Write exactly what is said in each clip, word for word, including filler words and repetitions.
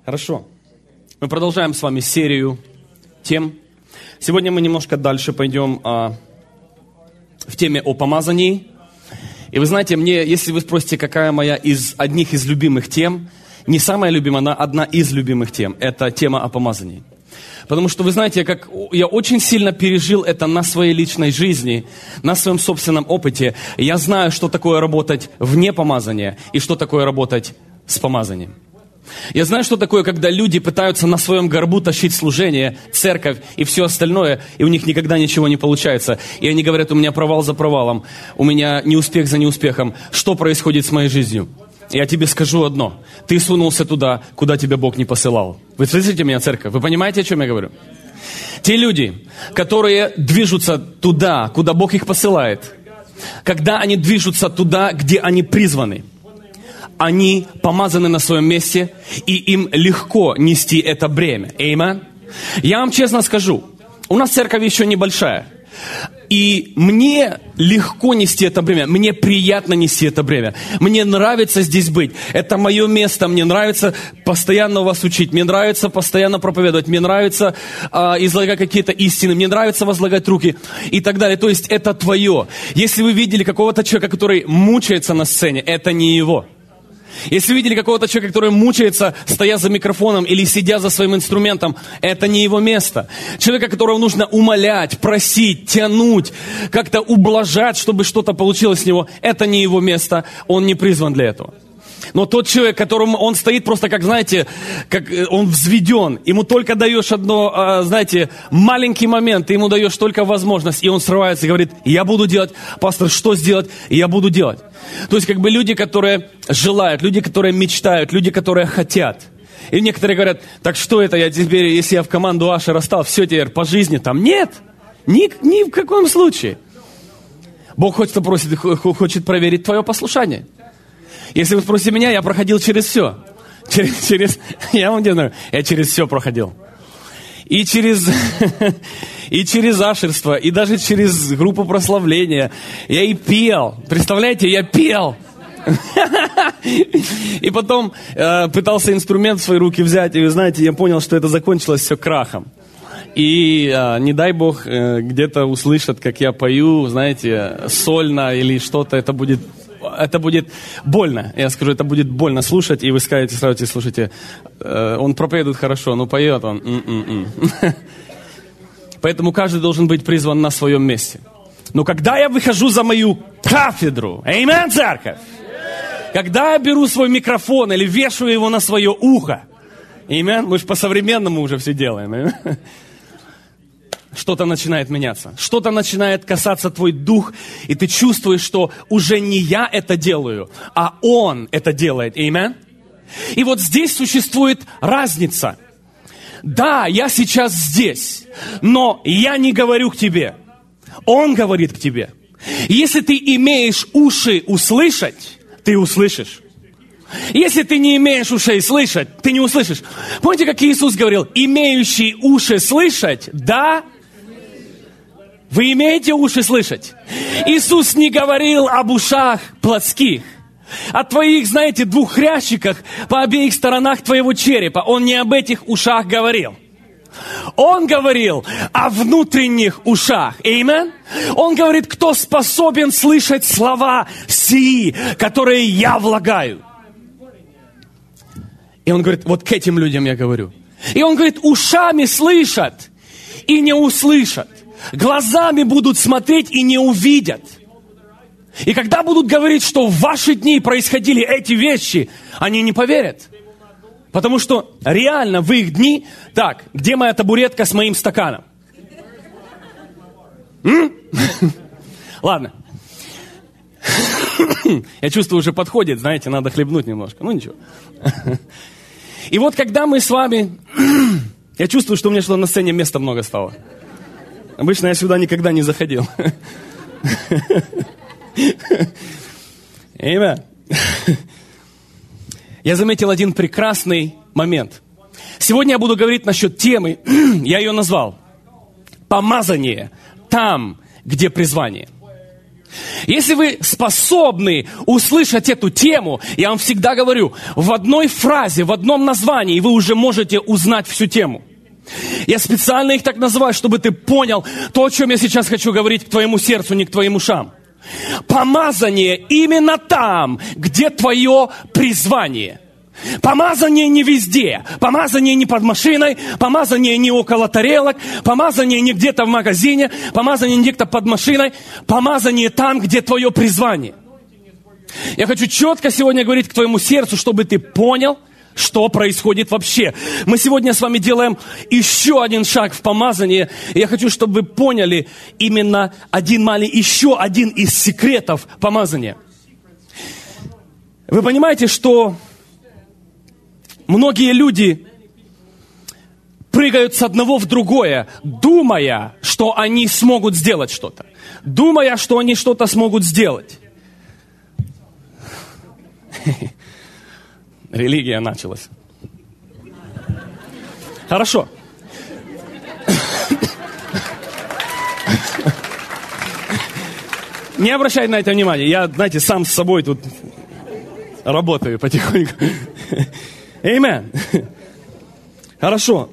Хорошо. Мы продолжаем с вами серию тем. Сегодня мы немножко дальше пойдем а, в теме о помазании. И вы знаете, мне, если вы спросите, какая моя из одних из любимых тем, не самая любимая, но одна из любимых тем, это тема о помазании. Потому что, вы знаете, как я очень сильно пережил это на своей личной жизни, на своем собственном опыте. Я знаю, что такое работать вне помазания и что такое работать с помазанием. Я знаю, что такое, когда люди пытаются на своем горбу тащить служение, церковь и все остальное, и у них никогда ничего не получается. И они говорят, у меня провал за провалом, у меня неуспех за неуспехом. Что происходит с моей жизнью? Я тебе скажу одно. Ты сунулся туда, куда тебя Бог не посылал. Вы слышите меня, церковь? Вы понимаете, о чем я говорю? Те люди, которые движутся туда, куда Бог их посылает, когда они движутся туда, где они призваны, они помазаны на своем месте, и им легко нести это бремя. Аминь. Я вам честно скажу, у нас церковь еще небольшая. И мне легко нести это бремя, мне приятно нести это бремя. Мне нравится здесь быть, это мое место, мне нравится постоянно вас учить, мне нравится постоянно проповедовать, мне нравится э, излагать какие-то истины, мне нравится возлагать руки и так далее. То есть это твое. Если вы видели какого-то человека, который мучается на сцене, это не его. Если вы видели какого-то человека, который мучается, стоя за микрофоном или сидя за своим инструментом, это не его место. Человека, которого нужно умолять, просить, тянуть, как-то ублажать, чтобы что-то получилось с него, это не его место, он не призван для этого. Но тот человек, которому он стоит просто, как, знаете, как он взведен, ему только даешь одно, знаете, маленький момент, ты ему даешь только возможность, и он срывается и говорит, я буду делать, пастор, что сделать, и я буду делать. То есть, как бы люди, которые желают, люди, которые мечтают, люди, которые хотят. И некоторые говорят, так что это я теперь, если я в команду Ашера стал, все теперь по жизни там? Нет, ни, ни в каком случае. Бог хочет, просит, хочет проверить твое послушание. Если вы спросите меня, я проходил через все. Через, через, я вам говорю, я через все проходил. И через, и через ашерство, и даже через группу прославления. Я и пел. Представляете, я пел. И потом э, пытался инструмент в свои руки взять. И вы знаете, я понял, что это закончилось все крахом. И э, не дай Бог э, где-то услышат, как я пою, знаете, сольно или что-то, это будет... Это будет больно. Я скажу, это будет больно слушать, и вы скажете, сразу слушайте, э, он проповедует хорошо, но поет он. М-м-м. Поэтому каждый должен быть призван на своем месте. Но когда я выхожу за мою кафедру, аминь, церковь, когда я беру свой микрофон или вешаю его на свое ухо, аминь, мы же по-современному уже все делаем, аминь, что-то начинает меняться. Что-то начинает касаться твой дух, и ты чувствуешь, что уже не я это делаю, а Он это делает. Аминь. И вот здесь существует разница. Да, я сейчас здесь, но я не говорю к тебе. Он говорит к тебе. Если ты имеешь уши услышать, ты услышишь. Если ты не имеешь ушей слышать, ты не услышишь. Помните, как Иисус говорил, имеющий уши слышать, да, вы имеете уши слышать? Иисус не говорил об ушах плотских, о твоих, знаете, двух хрящиках по обеих сторонах твоего черепа. Он не об этих ушах говорил. Он говорил о внутренних ушах. Аминь. Он говорит, кто способен слышать слова сии, которые я влагаю. И он говорит, вот к этим людям я говорю. И он говорит, ушами слышат и не услышат. Глазами будут смотреть и не увидят. И когда будут говорить, что в ваши дни происходили эти вещи, они не поверят. Потому что реально в их дни... Так, где моя табуретка с моим стаканом? М? Ладно. Я чувствую, уже подходит, знаете, надо хлебнуть немножко. Ну ничего. И вот когда мы с вами... Я чувствую, что у меня что-то на сцене места много стало. Обычно я сюда никогда не заходил. Аминь. Я заметил один прекрасный момент. Сегодня я буду говорить насчет темы, я ее назвал «Помазание там, где призвание». Если вы способны услышать эту тему, я вам всегда говорю, в одной фразе, в одном названии вы уже можете узнать всю тему. Я специально их так называю, чтобы ты понял то, о чем я сейчас хочу говорить к твоему сердцу, не к твоим ушам. Помазание именно там, где твое призвание. Помазание не везде. Помазание не под машиной, помазание не около тарелок, помазание не где-то в магазине, помазание не где-то под машиной. Помазание там, где твое призвание. Я хочу четко сегодня говорить к твоему сердцу, чтобы ты понял, что происходит вообще. Мы сегодня с вами делаем еще один шаг в помазании. И я хочу, чтобы вы поняли именно один маленький, еще один из секретов помазания. Вы понимаете, что многие люди прыгают с одного в другое, думая, что они смогут сделать что-то. Думая, что они что-то смогут сделать. Религия началась. Хорошо. Не обращай на это внимания. Я, знаете, сам с собой тут работаю потихоньку. Аминь. Хорошо.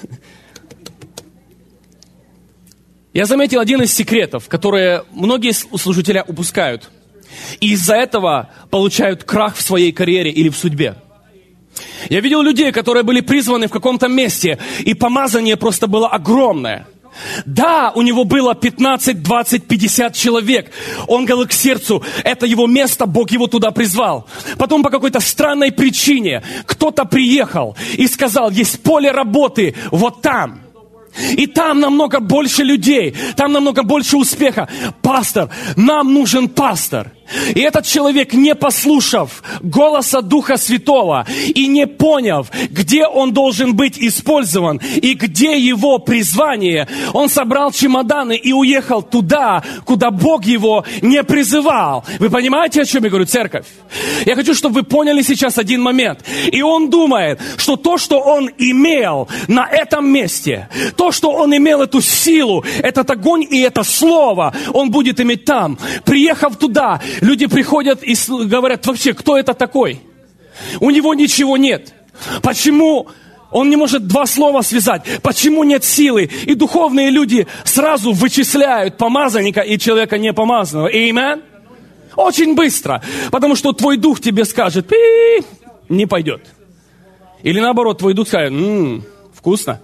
Я заметил один из секретов, которые многие служители упускают. И из-за этого получают крах в своей карьере или в судьбе. Я видел людей, которые были призваны в каком-то месте, и помазание просто было огромное. Да, у него было пятнадцать, двадцать, пятьдесят человек. Он говорил к сердцу, это его место, Бог его туда призвал. Потом по какой-то странной причине кто-то приехал и сказал, есть поле работы вот там. И там намного больше людей, там намного больше успеха. Пастор, нам нужен пастор. И этот человек, не послушав голоса Духа Святого и не поняв, где он должен быть использован и где его призвание, он собрал чемоданы и уехал туда, куда Бог его не призывал. Вы понимаете, о чем я говорю, церковь? Я хочу, чтобы вы поняли сейчас один момент. И он думает, что то, что он имел на этом месте, то, что он имел эту силу, этот огонь и это слово, он будет иметь там. Приехав туда, люди приходят и говорят, вообще, кто это такой? У него ничего нет. Почему он не может два слова связать? Почему нет силы? И духовные люди сразу вычисляют помазанника и человека непомазанного. Аминь? Очень быстро. Потому что твой дух тебе скажет, пи, не пойдет. Или наоборот, твой дух скажет, м-м, вкусно.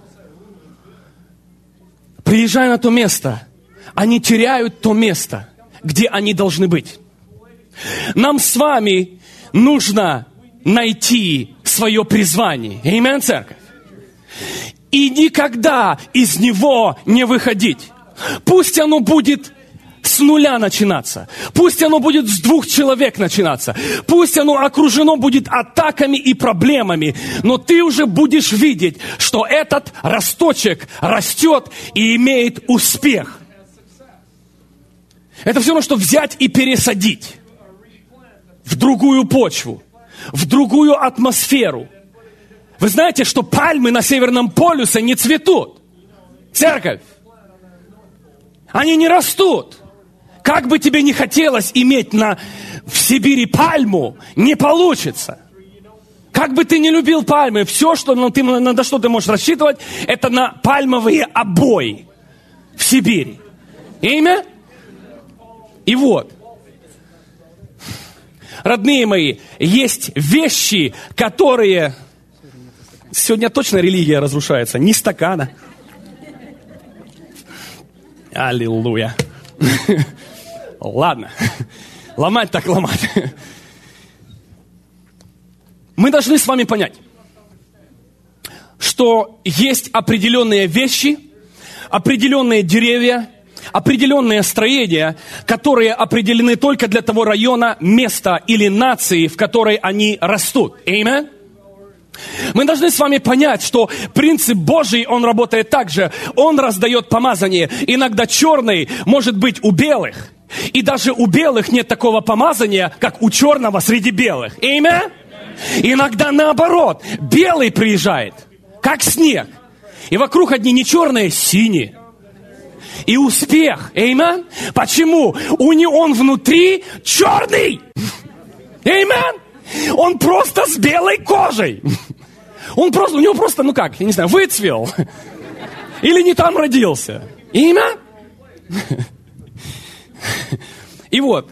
Приезжая на то место, они теряют то место, где они должны быть. Нам с вами нужно найти свое призвание. Аминь, церковь. И никогда из него не выходить. Пусть оно будет с нуля начинаться. Пусть оно будет с двух человек начинаться. Пусть оно окружено будет атаками и проблемами. Но ты уже будешь видеть, что этот росточек растет и имеет успех. Это все равно, что взять и пересадить в другую почву, в другую атмосферу. Вы знаете, что пальмы на Северном полюсе не цветут. Церковь. Они не растут. Как бы тебе ни хотелось иметь на, в Сибири пальму, не получится. Как бы ты ни любил пальмы, все, что, ну, ты, на что ты можешь рассчитывать, это на пальмовые обои в Сибири. Имя? И вот. Родные мои, есть вещи, которые... Сегодня точно религия разрушается. Ни стакана. Аллилуйя. Ладно. Ломать так ломать. Мы должны с вами понять, что есть определенные вещи, определенные деревья, определенные строения, которые определены только для того района, места или нации, в которой они растут. Аминь. Мы должны с вами понять, что принцип Божий, он работает так же. Он раздает помазание. Иногда черный может быть у белых. И даже у белых нет такого помазания, как у черного среди белых. Аминь. Иногда наоборот. Белый приезжает, как снег. И вокруг одни не черные, синие. и успех. Аминь. Почему? У него он внутри черный. Аминь. Он просто с белой кожей. Он просто, у него просто, ну как, я не знаю, выцвел. Или не там родился. Аминь. И вот,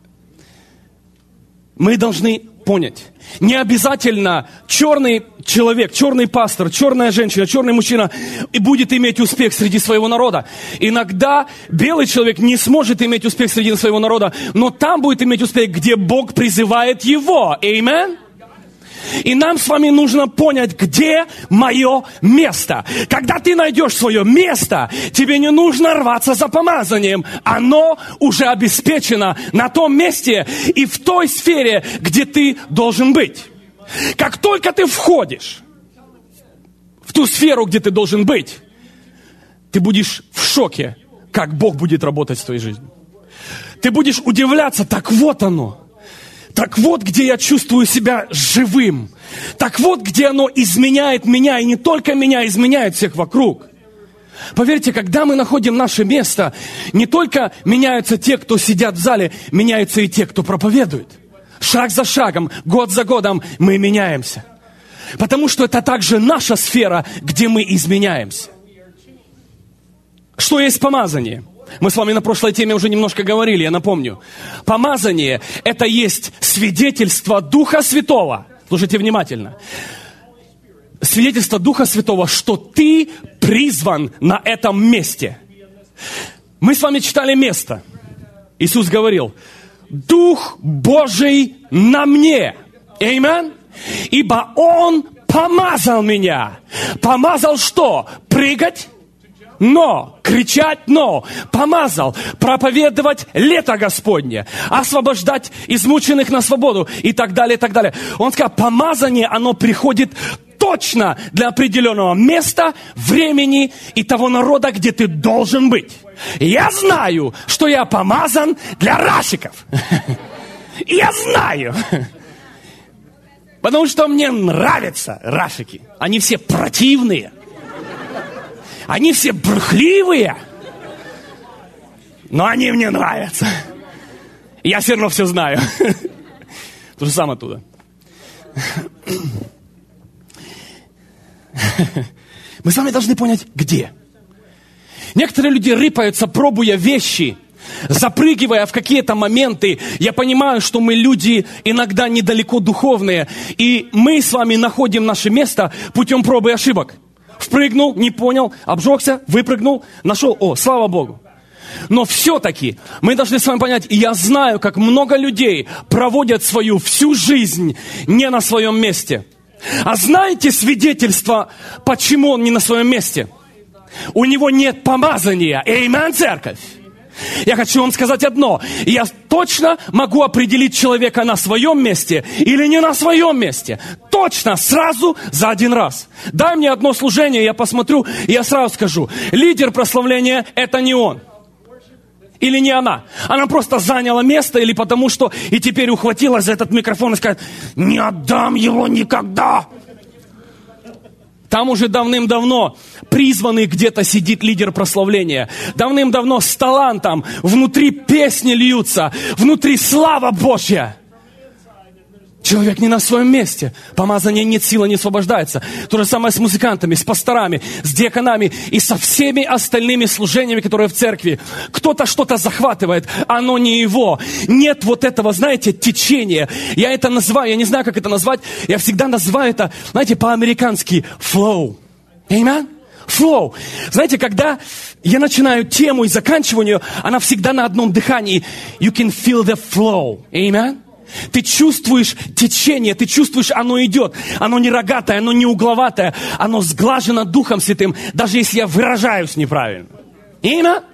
мы должны понять, не обязательно черный человек, черный пастор, черная женщина, черный мужчина и будет иметь успех среди своего народа. Иногда белый человек не сможет иметь успех среди своего народа, но там будет иметь успех, где Бог призывает его. Аминь. И нам с вами нужно понять, где мое место. Когда ты найдешь свое место, тебе не нужно рваться за помазанием. Оно уже обеспечено на том месте и в той сфере, где ты должен быть. Как только ты входишь в ту сферу, где ты должен быть, ты будешь в шоке, как Бог будет работать в твоей жизни. Ты будешь удивляться, так вот оно. Так вот, где я чувствую себя живым. Так вот, где оно изменяет меня. И не только меня, изменяет всех вокруг. Поверьте, когда мы находим наше место, не только меняются те, кто сидят в зале, меняются и те, кто проповедует. Шаг за шагом, год за годом мы меняемся. Потому что это также наша сфера, где мы изменяемся. Что есть помазание? Мы с вами на прошлой теме уже немножко говорили, я напомню. Помазание – это есть свидетельство Духа Святого. Слушайте внимательно. Свидетельство Духа Святого, что ты призван на этом месте. Мы с вами читали место. Иисус говорил: Дух Божий на мне. Аминь. Ибо Он помазал меня. Помазал что? Прыгать? Но, кричать, но, помазал, проповедовать лето Господне, освобождать измученных на свободу и так далее, и так далее. Он сказал, помазание, оно приходит точно для определенного места, времени и того народа, где ты должен быть. Я знаю, что я помазан для рашиков. Я знаю. Потому что мне нравятся рашики. Они все противные. Они все брехливые, но они мне нравятся. Я все равно все знаю. То же самое оттуда. Мы с вами должны понять, где. Некоторые люди рыпаются, пробуя вещи, запрыгивая в какие-то моменты. Я понимаю, что мы люди иногда недалеко духовные, и мы с вами находим наше место путем пробы и ошибок. Впрыгнул, не понял, обжегся, выпрыгнул, нашел. О, слава Богу. Но все-таки мы должны с вами понять, и я знаю, как много людей проводят свою всю жизнь не на своем месте. А знаете свидетельство, почему он не на своем месте? У него нет помазания. Аминь, церковь. Я хочу вам сказать одно. Я точно могу определить человека на своем месте или не на своем месте. Точно, сразу, за один раз. Дай мне одно служение, я посмотрю, и я сразу скажу. Лидер прославления – это не он. Или не она. Она просто заняла место, или потому что и теперь ухватилась за этот микрофон и сказала, не отдам его никогда. Там уже давным-давно призванный где-то сидит лидер прославления. Давным-давно с талантом. Внутри песни льются. Внутри слава Божья. Человек не на своем месте. Помазание нет, сила не освобождается. То же самое с музыкантами, с пасторами, с диаконами и со всеми остальными служениями, которые в церкви. Кто-то что-то захватывает, оно не его. Нет вот этого, знаете, течения. Я это называю, я не знаю, как это назвать. Я всегда называю это, знаете, по-американски flow. Amen? Flow. Знаете, когда я начинаю тему и заканчиваю ее, она всегда на одном дыхании. You can feel the flow. Amen? Ты чувствуешь течение, ты чувствуешь, оно идет. Оно не рогатое, оно не угловатое. Оно сглажено Духом Святым, даже если я выражаюсь неправильно. Именно?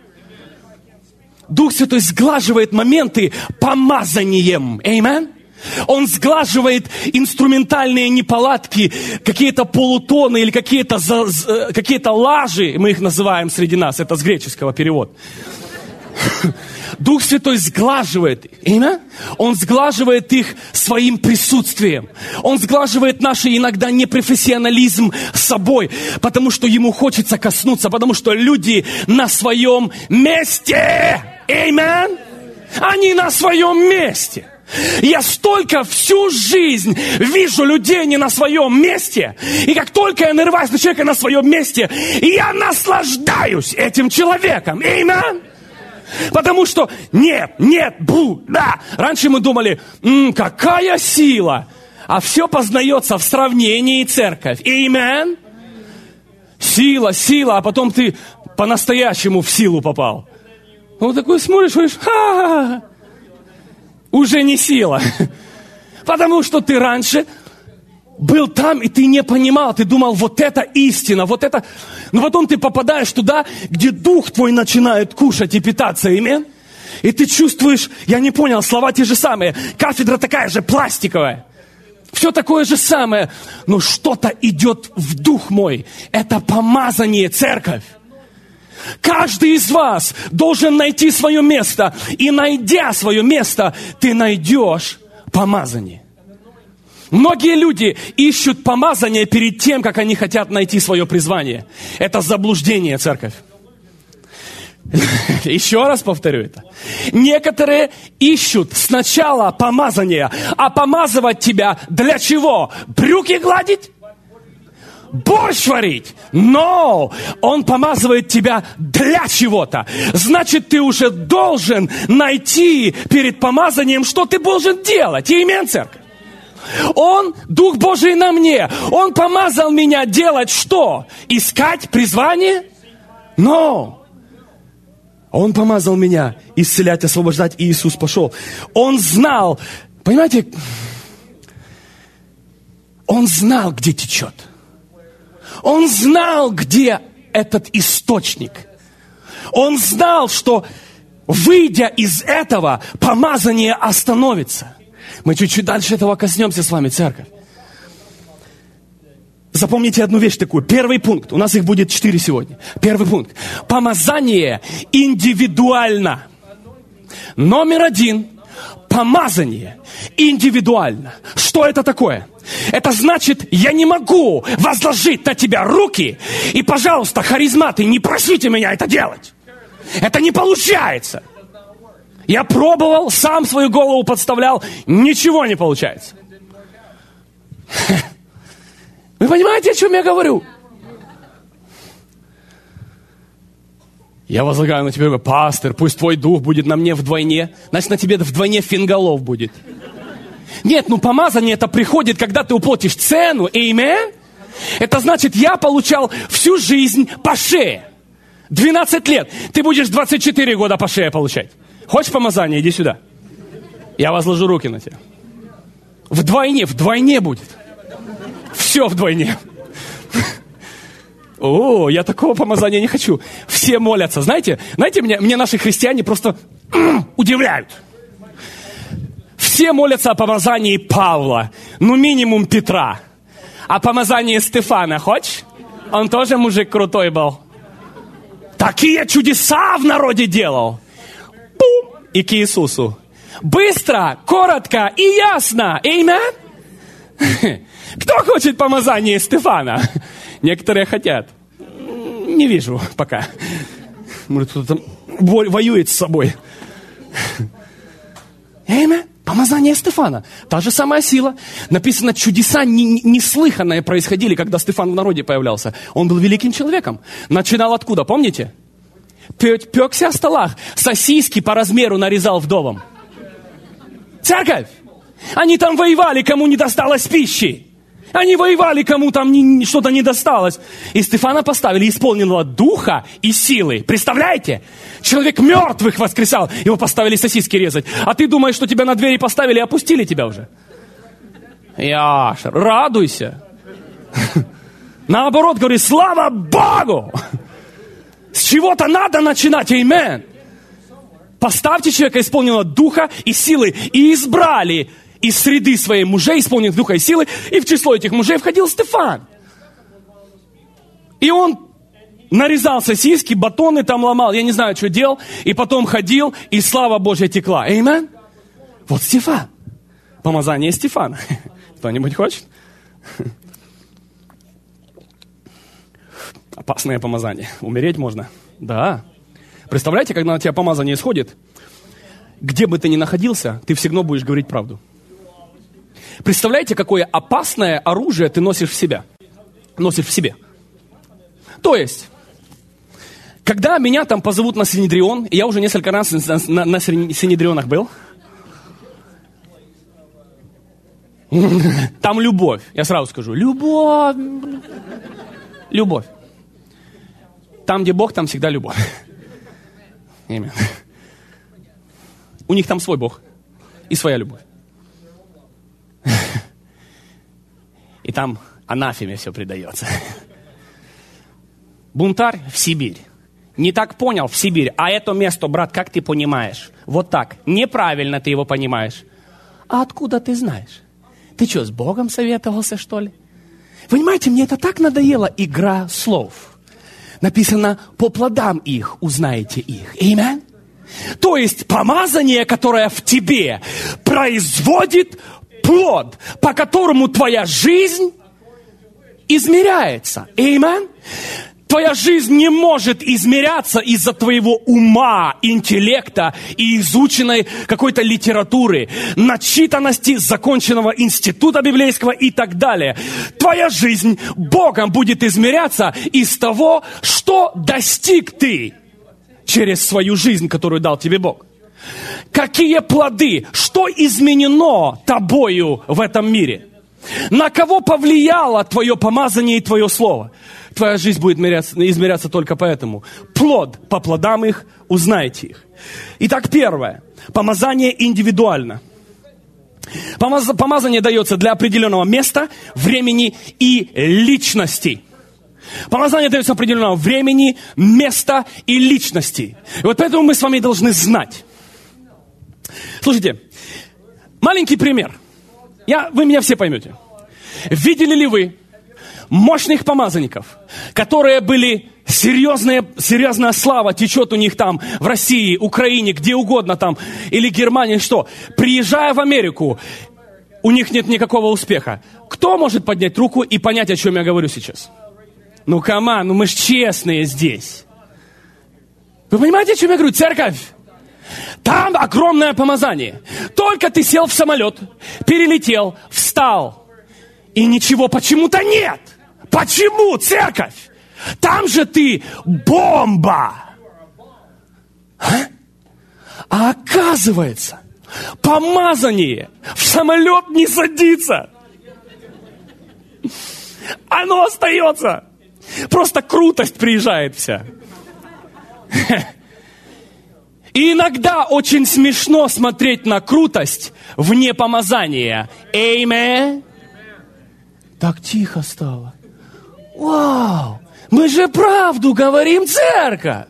Дух Святой сглаживает моменты помазанием. Amen? Он сглаживает инструментальные неполадки, какие-то полутоны или какие-то, за, какие-то лажи, мы их называем среди нас, это с греческого перевод. Дух Святой сглаживает их. Имя? Он сглаживает их своим присутствием. Он сглаживает наш иногда непрофессионализм с собой, потому что ему хочется коснуться, потому что люди на своем месте. Amen? Они на своем месте. Я столько всю жизнь вижу людей не на своем месте. И как только я нарываюсь на человека на своем месте, я наслаждаюсь этим человеком. Amen? Потому что нет, нет, бу, да. Раньше мы думали, м, какая сила. А все познается в сравнении церковь. Amen? Сила, сила, а потом ты по-настоящему в силу попал. Вот такой смотришь, говоришь, ха-ха-ха. Уже не сила. Потому что ты раньше был там, и ты не понимал, ты думал, вот это истина, вот это... Но потом ты попадаешь туда, где дух твой начинает кушать и питаться, амен? И ты чувствуешь, я не понял, слова те же самые, кафедра такая же, пластиковая. Все такое же самое, но что-то идет в дух мой. Это помазание, церковь. Каждый из вас должен найти свое место. И найдя свое место, ты найдешь помазание. Многие люди ищут помазание перед тем, как они хотят найти свое призвание. Это заблуждение, церковь. Еще раз повторю это. Некоторые ищут сначала помазание, а помазывать тебя для чего? Брюки гладить? Борщ варить? Но Он помазывает тебя для чего-то. Значит, ты уже должен найти перед помазанием, что ты должен делать. Аминь, церковь. Он, Дух Божий на мне. Он помазал меня делать что? Искать призвание? Но Он помазал меня исцелять, освобождать, и Иисус пошел. Он знал, понимаете, Он знал, где течет. Он знал, где этот источник. Он знал, что, выйдя из этого, помазание остановится. Мы чуть-чуть дальше этого коснемся с вами, церковь. Запомните одну вещь такую. Первый пункт. У нас их будет четыре сегодня. Первый пункт. Помазание индивидуально. Номер один. Помазание индивидуально. Что это такое? Это значит, я не могу возложить на тебя руки, и, пожалуйста, харизматы, не просите меня это делать. Это не получается. Я пробовал, сам свою голову подставлял, ничего не получается. Вы понимаете, о чем я говорю? Я возлагаю на тебя, пастор, пусть твой дух будет на мне вдвойне. Значит, на тебе вдвойне фингалов будет. Нет, ну помазание это приходит, когда ты уплатишь цену. Аминь. Это значит, я получал всю жизнь по шее. двенадцать лет. Ты будешь двадцать четыре года по шее получать. Хочешь помазание? Иди сюда. Я возложу руки на тебя. Вдвойне, вдвойне будет. Все вдвойне. О, я такого помазания не хочу. Все молятся. Знаете, знаете, мне, мне наши христиане просто удивляют. Все молятся о помазании Павла. Ну, минимум Петра. А помазание Стефана хочешь? Он тоже мужик крутой был. Такие чудеса в народе делал. Пум! И к Иисусу. Быстро, коротко и ясно. Аминь. Кто хочет помазание Стефана? Некоторые хотят. Не вижу пока. Может, кто-то там воюет с собой. Аминь. Помазание Стефана. Та же самая сила. Написано, чудеса неслыханные происходили, когда Стефан в народе появлялся. Он был великим человеком. Начинал откуда, помните? Пекся о столах. Сосиски по размеру нарезал вдовам. Церковь! Они там воевали, кому не досталось пищи. Они воевали, кому там не, что-то не досталось. И Стефана поставили исполненного духа и силы. Представляете? Человек мертвых воскресал. Его поставили сосиски резать. А ты думаешь, что тебя на двери поставили и опустили тебя уже? Яша, радуйся. Наоборот, говори, слава Богу. С чего-то надо начинать, аминь. Поставьте человека, исполненного духа и силы. И избрали из среды своей мужей, исполненных духа и силы, и в число этих мужей входил Стефан. И он нарезал сосиски, батоны там ломал, я не знаю, что делал, и потом ходил, и слава Божья текла. Аминь. Вот Стефан. Помазание Стефана. Кто-нибудь хочет? Опасное помазание. Умереть можно. Да. Представляете, когда на тебя помазание исходит, где бы ты ни находился, ты всегда будешь говорить правду. Представляете, какое опасное оружие ты носишь в себя? Носишь в себе. То есть, когда меня там позовут на Синедрион, и я уже несколько раз на, на, на Синедрионах был, там любовь. Я сразу скажу, любовь. Любовь. Там, где Бог, там всегда любовь. Аминь. У них там свой Бог и своя любовь. И там анафеме все предается. Бунтарь в Сибирь. Не так понял в Сибирь. А это место, брат, как ты понимаешь? Вот так. Неправильно ты его понимаешь. А откуда ты знаешь? Ты что, с Богом советовался, что ли? Понимаете, мне это так надоело, игра слов. Написано, по плодам их узнаете их. Аминь. То есть помазание, которое в тебе, производит плод, по которому твоя жизнь измеряется. Аминь. Твоя жизнь не может измеряться из-за твоего ума, интеллекта и изученной какой-то литературы, начитанности, законченного института библейского и так далее. Твоя жизнь Богом будет измеряться из того, что достиг ты через свою жизнь, которую дал тебе Бог. Какие плоды, что изменено тобою в этом мире? На кого повлияло твое помазание и твое слово? Твоя жизнь будет измеряться, измеряться только поэтому. Плод, по плодам их узнаете их. Итак, первое. Помазание индивидуально. Помаз, помазание дается для определенного места, времени и личности. Помазание дается определенного времени, места и личности. И вот поэтому мы с вами должны знать. Слушайте, маленький пример. Я, вы меня все поймете. Видели ли вы мощных помазанников, которые были серьезные, серьезная слава течет у них там в России, Украине, где угодно там, или Германии, что? Приезжая в Америку, у них нет никакого успеха. Кто может поднять руку и понять, о чем я говорю сейчас? Ну, камон, ну мы ж честные здесь. Вы понимаете, о чем я говорю? Церковь. Там огромное помазание. Только ты сел в самолет, перелетел, встал, и ничего почему-то нет. Почему, церковь? Там же ты бомба. А, а оказывается, помазание в самолет не садится. Оно остается. Просто крутость приезжает вся. И иногда очень смешно смотреть на крутость вне помазания. Аминь. Так тихо стало. Вау! Мы же правду говорим, церковь!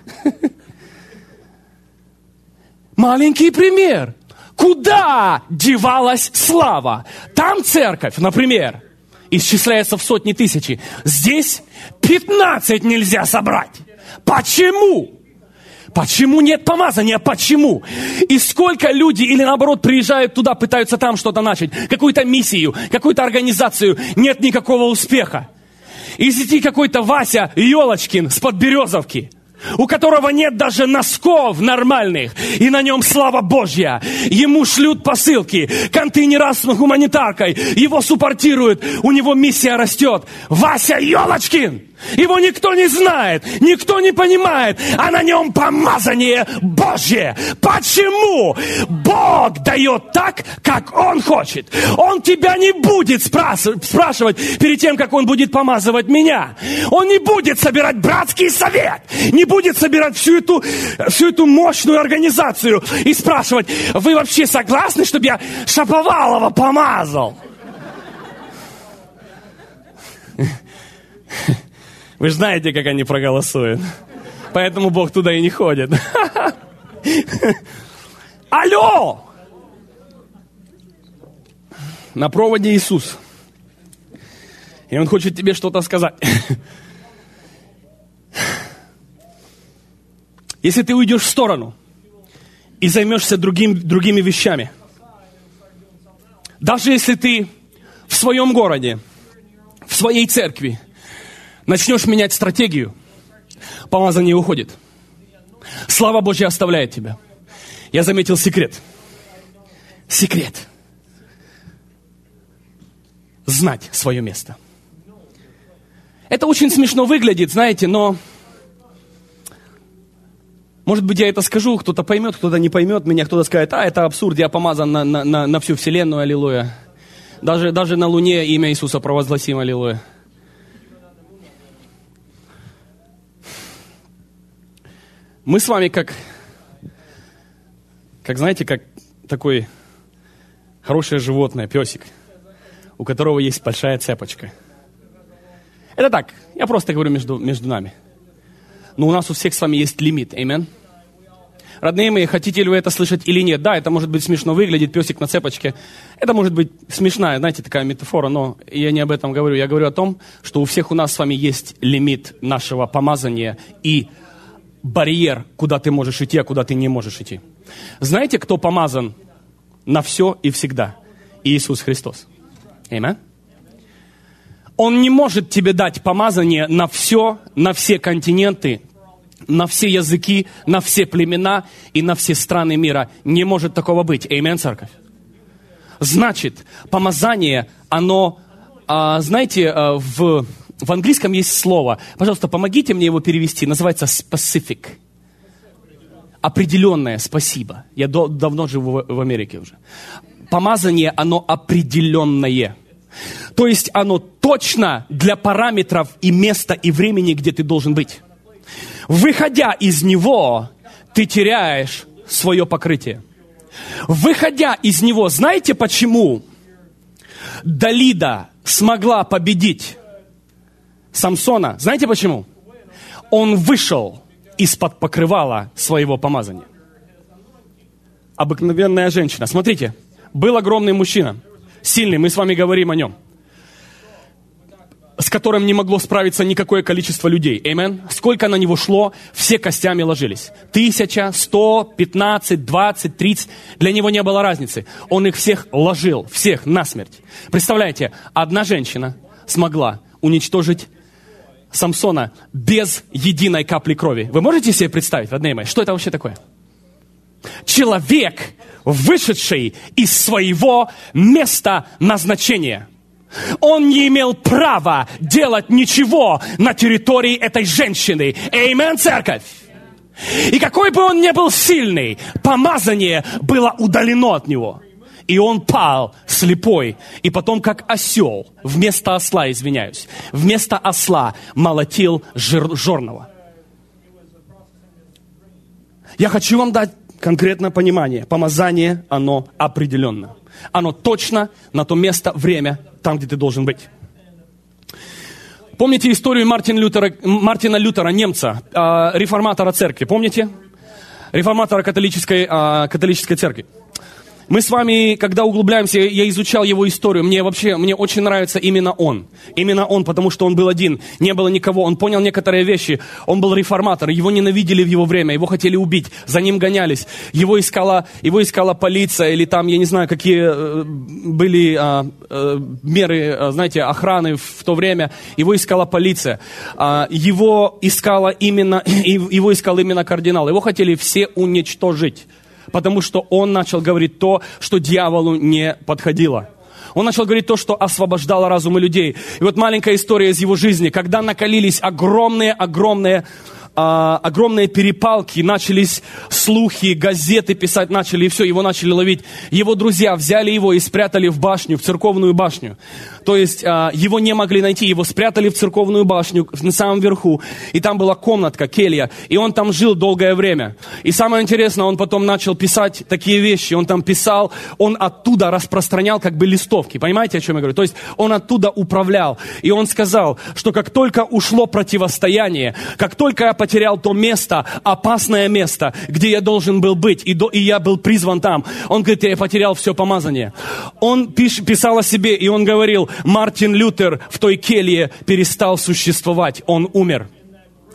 Маленький пример. Куда девалась слава? Там церковь, например, исчисляется в сотни тысячи. Здесь пятнадцать нельзя собрать. Почему? Почему нет помазания? Почему? И сколько людей, или наоборот, приезжают туда, пытаются там что-то начать, какую-то миссию, какую-то организацию, нет никакого успеха. И сидит какой-то Вася Елочкин с Подберезовки, у которого нет даже носков нормальных, и на нем слава Божья. Ему шлют посылки, контейнера с гуманитаркой, его суппортируют, у него миссия растет. Вася Елочкин! Его никто не знает, никто не понимает, а на нем помазание Божье. Почему? Бог дает так, как Он хочет. Он тебя не будет спрашивать перед тем, как Он будет помазывать меня. Он не будет собирать братский совет, не будет собирать всю эту, всю эту мощную организацию и спрашивать, вы вообще согласны, чтобы я Шаповалова помазал? Вы же знаете, как они проголосуют. Поэтому Бог туда и не ходит. Алло! На проводе Иисус. И Он хочет тебе что-то сказать. Если ты уйдешь в сторону и займешься другим, другими вещами, даже если ты в своем городе, в своей церкви начнешь менять стратегию, помазание уходит. Слава Божья оставляет тебя. Я заметил секрет. Секрет. Знать свое место. Это очень смешно выглядит, знаете, но... Может быть, я это скажу, кто-то поймет, кто-то не поймет меня, кто-то скажет, а, это абсурд, я помазан на, на, на, на всю вселенную, аллилуйя. Даже, даже на Луне имя Иисуса провозгласим, аллилуйя. Мы с вами как, как знаете, как такой хорошее животное, песик, у которого есть большая цепочка. Это так, я просто говорю между, между нами. Но у нас у всех с вами есть лимит, аминь. Родные мои, хотите ли вы это слышать или нет? Да, это может быть смешно выглядит, песик на цепочке. Это может быть смешная, знаете, такая метафора, но я не об этом говорю. Я говорю о том, что у всех у нас с вами есть лимит нашего помазания и барьер, куда ты можешь идти, а куда ты не можешь идти. Знаете, кто помазан на все и всегда? Иисус Христос. Аминь. Он не может тебе дать помазание на все, на все континенты, на все языки, на все племена и на все страны мира. Не может такого быть. Аминь, церковь. Значит, помазание, оно, а, знаете, а, в, в английском есть слово. Пожалуйста, помогите мне его перевести. Называется specific. Определенное, спасибо. Я до, давно живу в, в Америке уже. Помазание, оно определенное. То есть оно точно для параметров и места, и времени, где ты должен быть. Выходя из него, ты теряешь свое покрытие. Выходя из него, знаете почему Далида смогла победить Самсона? Знаете почему? Он вышел из-под покрывала своего помазания. Обыкновенная женщина. Смотрите, был огромный мужчина, сильный, мы с вами говорим о нем, с которым не могло справиться никакое количество людей. Аминь. Сколько на него шло, все костями ложились. Тысяча, сто, пятнадцать, двадцать, тридцать. Для него не было разницы. Он их всех ложил, всех насмерть. Представляете, одна женщина смогла уничтожить Самсона без единой капли крови. Вы можете себе представить, родные мои, что это вообще такое? Человек, вышедший из своего места назначения. Он не имел права делать ничего на территории этой женщины. Аминь, церковь. И какой бы он ни был сильный, помазание было удалено от него. И он пал слепой. И потом, как осел, вместо осла, извиняюсь, вместо осла молотил жир, жирного. Я хочу вам дать конкретное понимание. Помазание, оно определенно. Оно точно на то место, время, там, где ты должен быть. Помните историю Мартина Лютера, Мартина Лютера, немца, э, реформатора церкви? Помните? Реформатора католической, э, католической церкви. Мы с вами, когда углубляемся, я изучал его историю. Мне вообще, мне очень нравится именно он. Именно он, потому что он был один. Не было никого. Он понял некоторые вещи. Он был реформатор. Его ненавидели в его время. Его хотели убить. За ним гонялись. Его искала, его искала полиция. Или там, я не знаю, какие э, были э, э, меры, э, знаете, охраны в, в то время. Его искала полиция. Э, его искала именно, его искал именно кардинал. Его хотели все уничтожить. Потому что он начал говорить то, что дьяволу не подходило. Он начал говорить то, что освобождало разумы людей. И вот маленькая история из его жизни. Когда накалились огромные-огромные а, огромные перепалки, начались слухи, газеты писать начали, и все, его начали ловить. Его друзья взяли его и спрятали в башню, в церковную башню. То есть а, его не могли найти, его спрятали в церковную башню на самом верху. И там была комнатка, келья, и он там жил долгое время. И самое интересное, он потом начал писать такие вещи. Он там писал, он оттуда распространял как бы листовки. Понимаете, о чем я говорю? То есть он оттуда управлял. И он сказал, что как только ушло противостояние, как только я потерял то место, опасное место, где я должен был быть, и, до, и я был призван там, он говорит, я потерял все помазание. Он пиш, писал о себе, и он говорил, Мартин Лютер в той келье перестал существовать, он умер.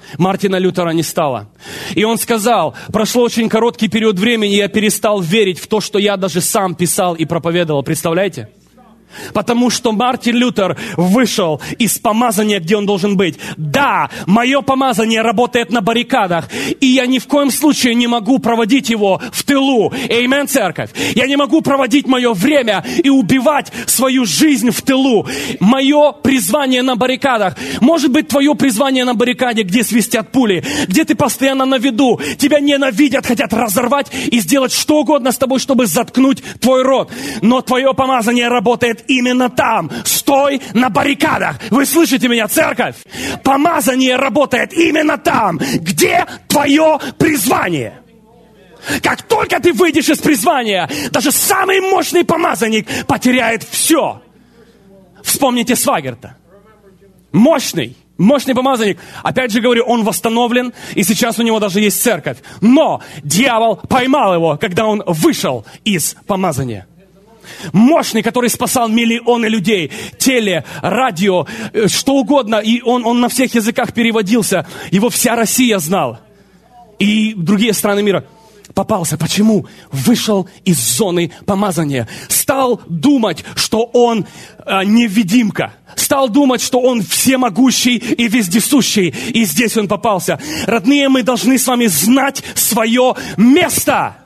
Мартина Лютера не стало. И он сказал, прошло очень короткий период времени, я перестал верить в то, что я даже сам писал и проповедовал. Представляете? Потому что Мартин Лютер вышел из помазания, где он должен быть. Да, мое помазание работает на баррикадах, и я ни в коем случае не могу проводить его в тылу. Эймен, церковь. Я не могу проводить мое время и убивать свою жизнь в тылу. Мое призвание на баррикадах. Может быть, твое призвание на баррикаде, где свистят пули, где ты постоянно на виду, тебя ненавидят, хотят разорвать и сделать что угодно с тобой, чтобы заткнуть твой рот. Но твое помазание работает именно там. Стой на баррикадах. Вы слышите меня, церковь? Помазание работает именно там, где твое призвание. Как только ты выйдешь из призвания, даже самый мощный помазанник потеряет все. Вспомните Свагерта. Мощный. Мощный помазанник. Опять же говорю, он восстановлен, и сейчас у него даже есть церковь. Но дьявол поймал его, когда он вышел из помазания. Мощный, который спасал миллионы людей. Теле, радио, что угодно. И он, он на всех языках переводился. Его вся Россия знала. И другие страны мира. Попался. Почему? Вышел из зоны помазания. Стал думать, что он а, невидимка. Стал думать, что он всемогущий и вездесущий. И здесь он попался. Родные, мы должны с вами знать свое место.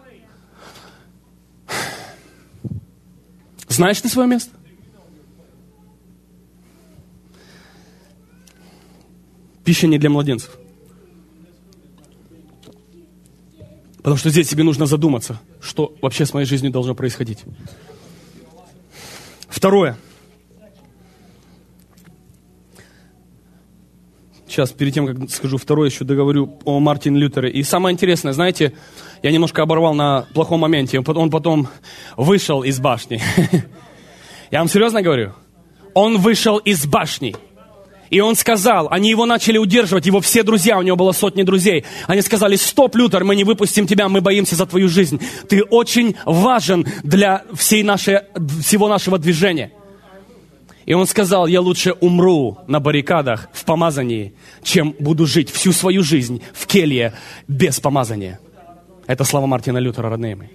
Знаешь ты свое место? Пища не для младенцев. Потому что здесь тебе нужно задуматься, что вообще с моей жизнью должно происходить. Второе. Сейчас, перед тем, как скажу второе, еще договорю о Мартине Лютере. И самое интересное, знаете, я немножко оборвал на плохом моменте. Он потом вышел из башни. Я вам серьезно говорю? Он вышел из башни. И он сказал, они его начали удерживать, его все друзья, у него было сотни друзей. Они сказали, стоп, Лютер, мы не выпустим тебя, мы боимся за твою жизнь. Ты очень важен для всей нашей, всего нашего движения. И он сказал, я лучше умру на баррикадах в помазании, чем буду жить всю свою жизнь в келье без помазания. Это слова Мартина Лютера, родные мои.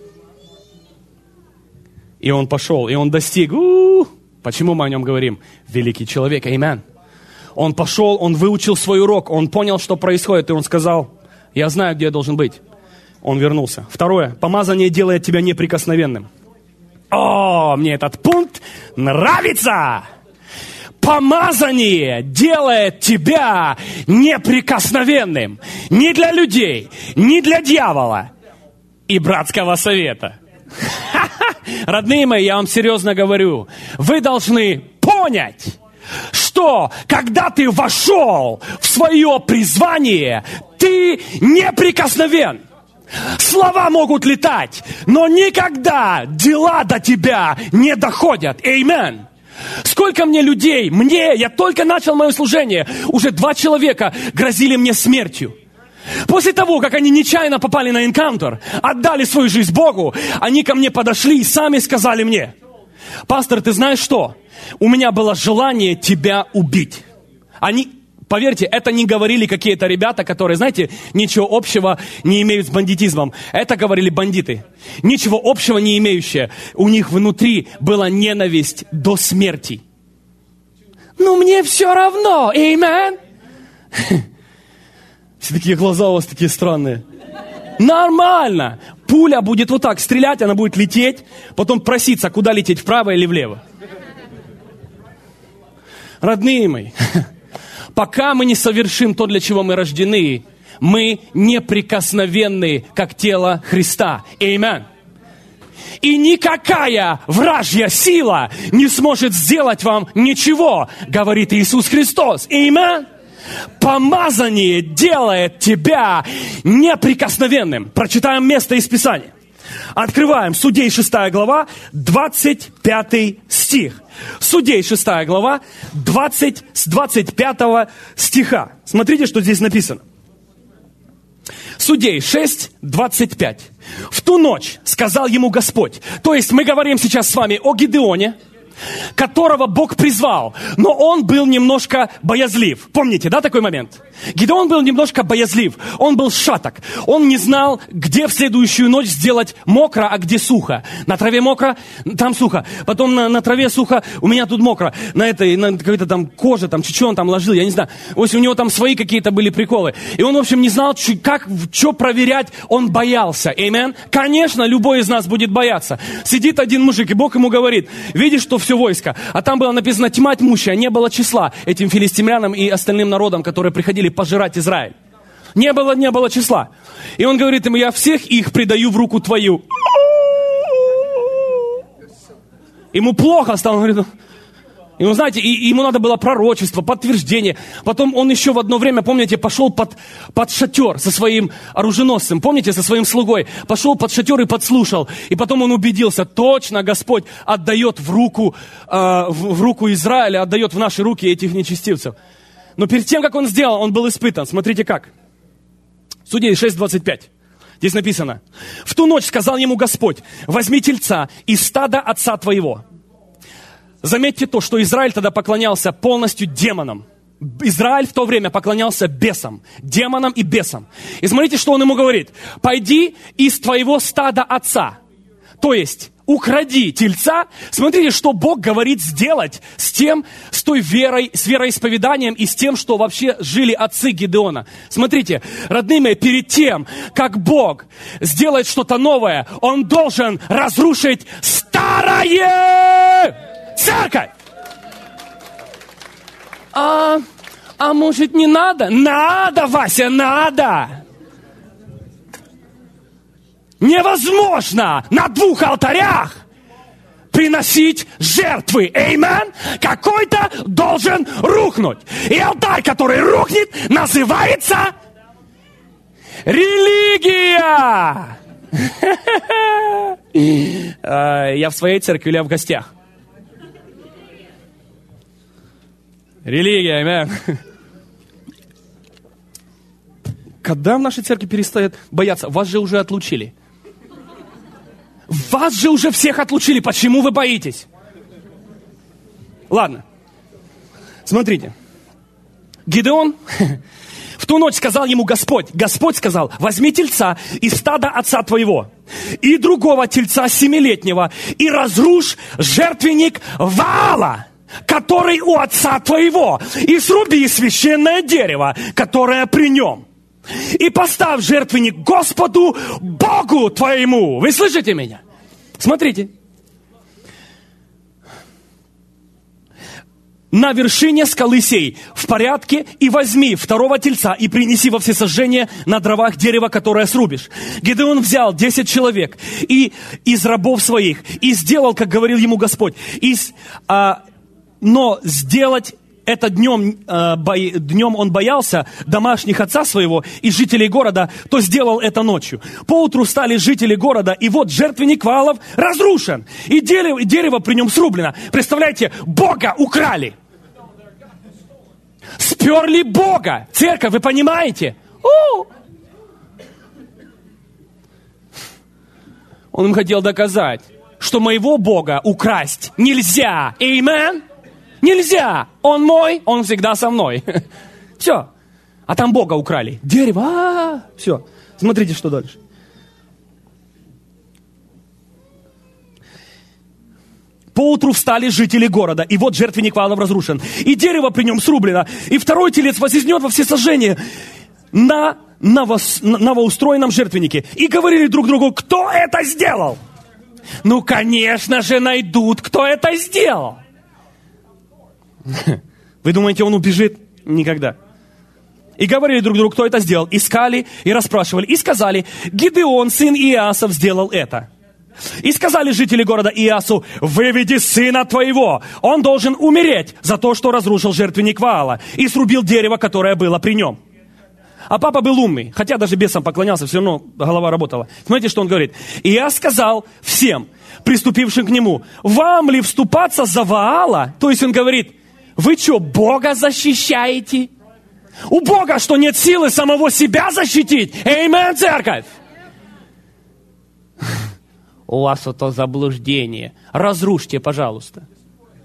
И он пошел, и он достиг. У-у-у. Почему мы о нем говорим? Великий человек, аминь. Он пошел, он выучил свой урок, он понял, что происходит, и он сказал, я знаю, где я должен быть. Он вернулся. Второе, помазание делает тебя неприкосновенным. О, мне этот пункт нравится! Помазание делает тебя неприкосновенным. Ни для людей, ни для дьявола и братского совета. Родные мои, я вам серьезно говорю, вы должны понять, что когда ты вошел в свое призвание, ты неприкосновен. Слова могут летать, но никогда дела до тебя не доходят. Аминь. Сколько мне людей, мне, я только начал мое служение, уже два человека грозили мне смертью. После того, как они нечаянно попали на энкаунтер, отдали свою жизнь Богу, они ко мне подошли и сами сказали мне, пастор, ты знаешь что? У меня было желание тебя убить. Они, поверьте, это не говорили какие-то ребята, которые, знаете, ничего общего не имеют с бандитизмом. Это говорили бандиты. Ничего общего не имеющие. У них внутри была ненависть до смерти. Ну, мне все равно, аминь. Все такие глаза у вас такие странные. Нормально. Пуля будет вот так стрелять, она будет лететь, потом проситься, куда лететь, вправо или влево. Родные мои, пока мы не совершим то, для чего мы рождены, мы неприкосновенны, как тело Христа. Аминь. И никакая вражья сила не сможет сделать вам ничего, говорит Иисус Христос. Аминь. Помазание делает тебя неприкосновенным. Прочитаем место из Писания. Открываем Судей шестая глава, двадцать пятый стих. Судей шестая глава, двадцать, с двадцать пятого стиха. Смотрите, что здесь написано. Судей шесть, двадцать пять. В ту ночь сказал ему Господь. То есть мы говорим сейчас с вами о Гидеоне. которого Бог призвал, но он был немножко боязлив. Помните, да, такой момент? Гидеон был немножко боязлив, он был шаток, он не знал, где в следующую ночь сделать мокро, а где сухо. На траве мокро, там сухо, потом на, на траве сухо, у меня тут мокро, на этой, на какой-то там коже, там, чуть-чуть он там ложил, я не знаю. В общем, у него там свои какие-то были приколы. И он, в общем, не знал, как, что проверять, он боялся. Амин? Конечно, любой из нас будет бояться. Сидит один мужик, и Бог ему говорит, видишь, что все войско, а там было написано тьма тьмущая, не было числа этим филистимлянам и остальным народам, которые приходили пожирать Израиль. Не было, не было числа. И он говорит ему, я всех их предаю в руку твою. Ему плохо стало, он говорит, и вы знаете, и, ему надо было пророчество, подтверждение. Потом он еще в одно время, помните, пошел под, под шатер со своим оруженосцем, помните, со своим слугой. Пошел под шатер и подслушал. И потом он убедился, точно Господь отдает в руку, э, в, в руку Израиля, отдает в наши руки этих нечестивцев. Но перед тем, как он сделал, он был испытан. Смотрите как. Судей шесть двадцать пять. Здесь написано. В ту ночь сказал ему Господь, возьми тельца из стада отца твоего. Заметьте то, что Израиль тогда поклонялся полностью демонам. Израиль в то время поклонялся бесам, демонам и бесам. И смотрите, что он ему говорит. Пойди из твоего стада отца. То есть, укради тельца. Смотрите, что Бог говорит сделать с тем, с той верой, с вероисповеданием и с тем, что вообще жили отцы Гидеона. Смотрите, родные мои, перед тем, как Бог сделает что-то новое, Он должен разрушить старое. Церковь! А, а может не надо? Надо, Вася, надо! Невозможно на двух алтарях приносить жертвы. Эймен. Какой-то должен рухнуть. И алтарь, который рухнет, называется религия. Я в своей церкви или я в гостях? Религия, эймен. Когда в нашей церкви перестают бояться? Вас же уже отлучили. Вас же уже всех отлучили. Почему вы боитесь? Ладно. Смотрите. Гидеон в ту ночь сказал ему Господь. Господь сказал, возьми тельца из стада отца твоего и другого тельца семилетнего и разрушь жертвенник Ваала, который у отца твоего, и сруби священное дерево, которое при нем. И поставь жертвенник Господу, Богу твоему. Вы слышите меня? Смотрите. На вершине скалы сей в порядке и возьми второго тельца и принеси во всесожжение на дровах дерево, которое срубишь. Гидеон взял десять человек и из рабов своих и сделал, как говорил ему Господь. Из, а, но сделать это днем, э, бо... днем он боялся домашних отца своего и жителей города, то сделал это ночью. Поутру встали жители города, и вот жертвенник Ваалов разрушен, и дерево, дерево при нем срублено. Представляете, Бога украли. Сперли Бога. Церковь, вы понимаете? У! Он им хотел доказать, что моего Бога украсть нельзя. Аминь. Нельзя. Он мой, он всегда со мной. Все. А там Бога украли. Дерево. А-а-а. Все. Смотрите, что дальше. Поутру встали жители города, и вот жертвенник Ваалов разрушен, и дерево при нем срублено, и второй телец вознесен во всесожжение на новос, новоустроенном жертвеннике. И говорили друг другу, кто это сделал? Ну, конечно же, найдут, кто это сделал. Вы думаете, он убежит? Никогда. И говорили друг другу, кто это сделал. Искали и расспрашивали. И сказали, Гидеон, сын Иасов, сделал это. И сказали жители города Иасу, выведи сына твоего. Он должен умереть за то, что разрушил жертвенник Ваала и срубил дерево, которое было при нем. А папа был умный, хотя даже бесам поклонялся, все равно голова работала. Смотрите, что он говорит. И я сказал всем, приступившим к нему, вам ли вступаться за Ваала? То есть он говорит, вы что, Бога защищаете? У Бога что, нет силы самого себя защитить? Аминь, церковь! У вас это заблуждение. Разрушьте, пожалуйста.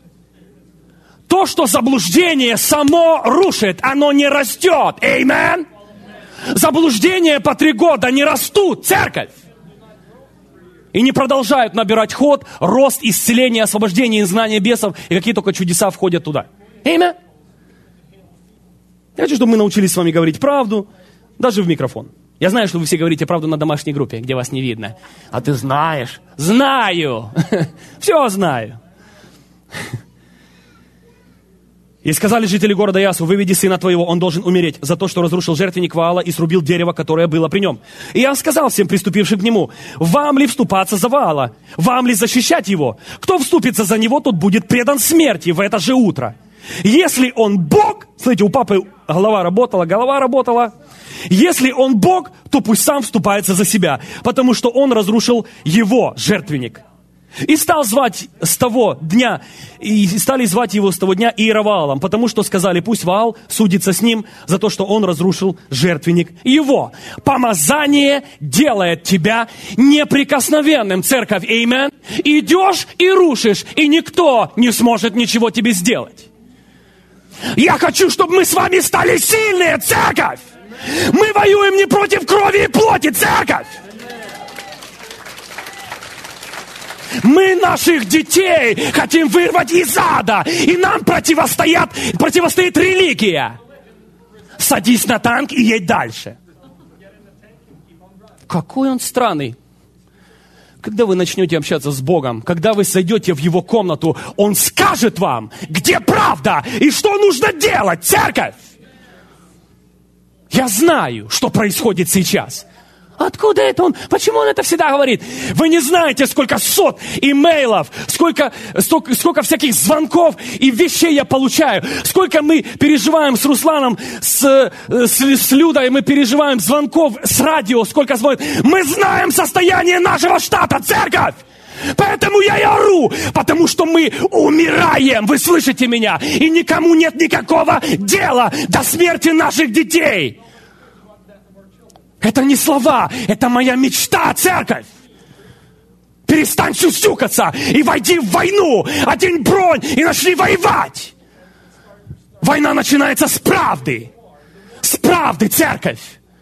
То, что заблуждение само рушит, оно не растет. Аминь. Заблуждения по три года не растут, церковь. И не продолжают набирать ход, рост, исцеление, освобождение, изгнание бесов, и какие только чудеса входят туда. Аминь. Я хочу, чтобы мы научились с вами говорить правду, даже в микрофон. Я знаю, что вы все говорите правду на домашней группе, где вас не видно. А ты знаешь? Знаю. Все знаю. И сказали жители города Иасу: выведи сына твоего, он должен умереть за то, что разрушил жертвенник Ваала и срубил дерево, которое было при нем. И я сказал всем приступившим к нему: вам ли вступаться за Ваала? Вам ли защищать его? Кто вступится за него, тот будет предан смерти в это же утро. Если он Бог, смотрите, у папы голова работала, голова работала. Если он Бог, то пусть сам вступается за себя, потому что он разрушил его жертвенник. И стал звать с того дня, и стали звать его с того дня Иероваалом, потому что сказали: пусть Ваал судится с ним за то, что он разрушил жертвенник его. Помазание делает тебя неприкосновенным, церковь, аминь. Идешь и рушишь, и никто не сможет ничего тебе сделать. Я хочу, чтобы мы с вами стали сильные, церковь. Мы воюем не против крови и плоти, церковь. Мы наших детей хотим вырвать из ада, и нам противостоят, противостоит религия. Садись на танк и едь дальше. Какой он странный. Когда вы начнете общаться с Богом, когда вы зайдете в Его комнату, Он скажет вам, где правда и что нужно делать, церковь. Я знаю, что происходит сейчас. Откуда это он? Почему он это всегда говорит? Вы не знаете, сколько сот имейлов, сколько, столько, сколько всяких звонков и вещей я получаю. Сколько мы переживаем с Русланом, с, с, с Людой, мы переживаем звонков с радио, сколько звонит. Мы знаем состояние нашего штата, церковь! Поэтому я и ору, потому что мы умираем, вы слышите меня? И никому нет никакого дела до смерти наших детей. Это не слова, это моя мечта, церковь. Перестань сюсюкаться и войди в войну. Одень бронь и начни воевать. Война начинается с правды. С правды, церковь.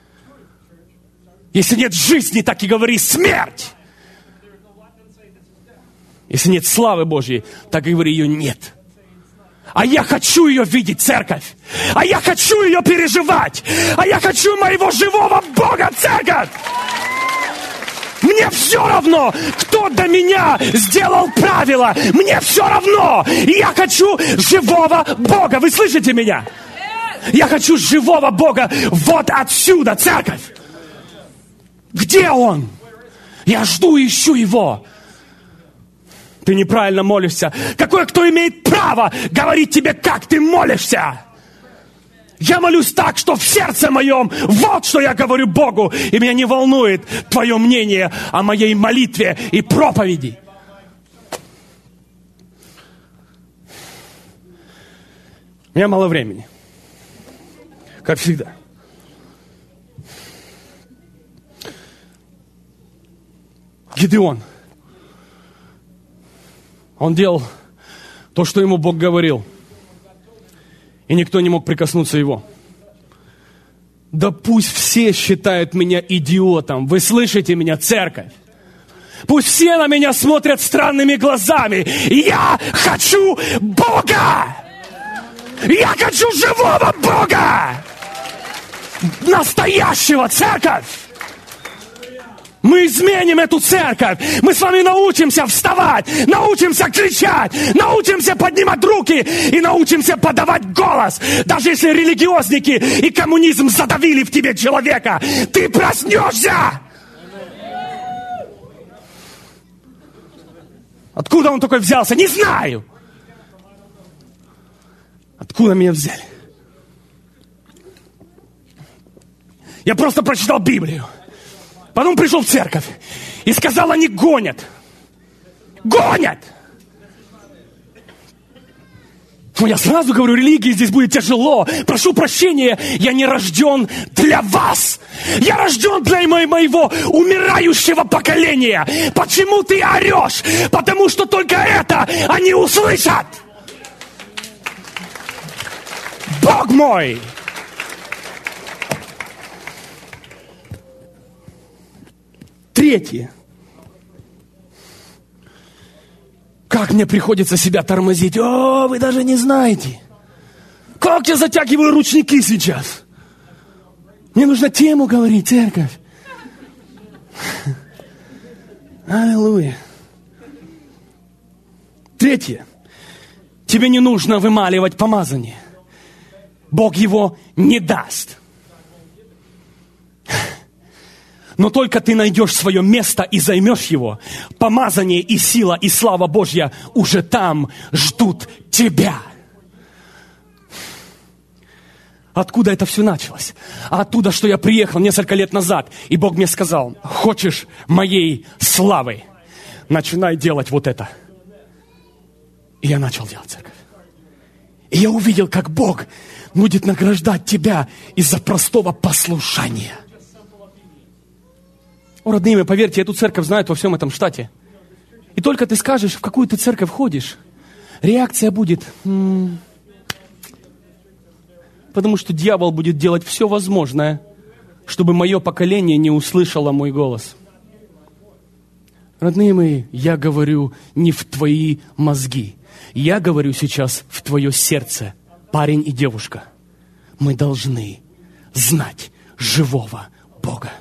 Если нет жизни, так и говори смерть. Если нет славы Божьей, так и говори ее нет. А я хочу ее видеть, церковь. А я хочу ее переживать. А я хочу моего живого Бога, церковь. Мне все равно, кто до меня сделал правила. Мне все равно. И я хочу живого Бога. Вы слышите меня? Я хочу живого Бога вот отсюда, церковь. Где Он? Я жду и ищу Его. Ты неправильно молишься. Какой кто имеет право говорить тебе, как ты молишься? Я молюсь так, что в сердце моем, вот что я говорю Богу, и меня не волнует твое мнение о моей молитве и проповеди. У меня мало времени, как всегда. Гидеон. Он делал то, что ему Бог говорил. И никто не мог прикоснуться его. Да пусть все считают меня идиотом. Вы слышите меня, церковь? Пусть все на меня смотрят странными глазами. Я хочу Бога! Я хочу живого Бога! Настоящего, церковь! Мы изменим эту церковь. Мы с вами научимся вставать, научимся кричать, научимся поднимать руки и научимся подавать голос. Даже если религиозники и коммунизм задавили в тебе человека, ты проснешься. Откуда он такой взялся? Не знаю. Откуда меня взяли? Я просто прочитал Библию. Потом пришел в церковь и сказал, они гонят. Гонят! Ну, я сразу говорю, религии здесь будет тяжело. Прошу прощения, я не рожден для вас. Я рожден для моего умирающего поколения. Почему ты орешь? Потому что только это они услышат. Бог мой! Третье. Как мне приходится себя тормозить? О, вы даже не знаете. Как я затягиваю ручники сейчас? Мне нужно тему говорить, церковь. Аллилуйя. Третье. Тебе не нужно вымаливать помазание. Бог его не даст. Но только ты найдешь свое место и займешь его, помазание и сила и слава Божья уже там ждут тебя. Откуда это все началось? А оттуда, что я приехал несколько лет назад, и Бог мне сказал: хочешь моей славы, начинай делать вот это. И я начал делать, церковь. И я увидел, как Бог будет награждать тебя из-за простого послушания. О, родные мои, поверьте, эту церковь знают во всем этом штате. И только ты скажешь, в какую ты церковь ходишь, реакция будет... М-м, потому что дьявол будет делать все возможное, чтобы мое поколение не услышало мой голос. Родные мои, я говорю не в твои мозги. Я говорю сейчас в твое сердце, парень и девушка. Мы должны знать живого Бога.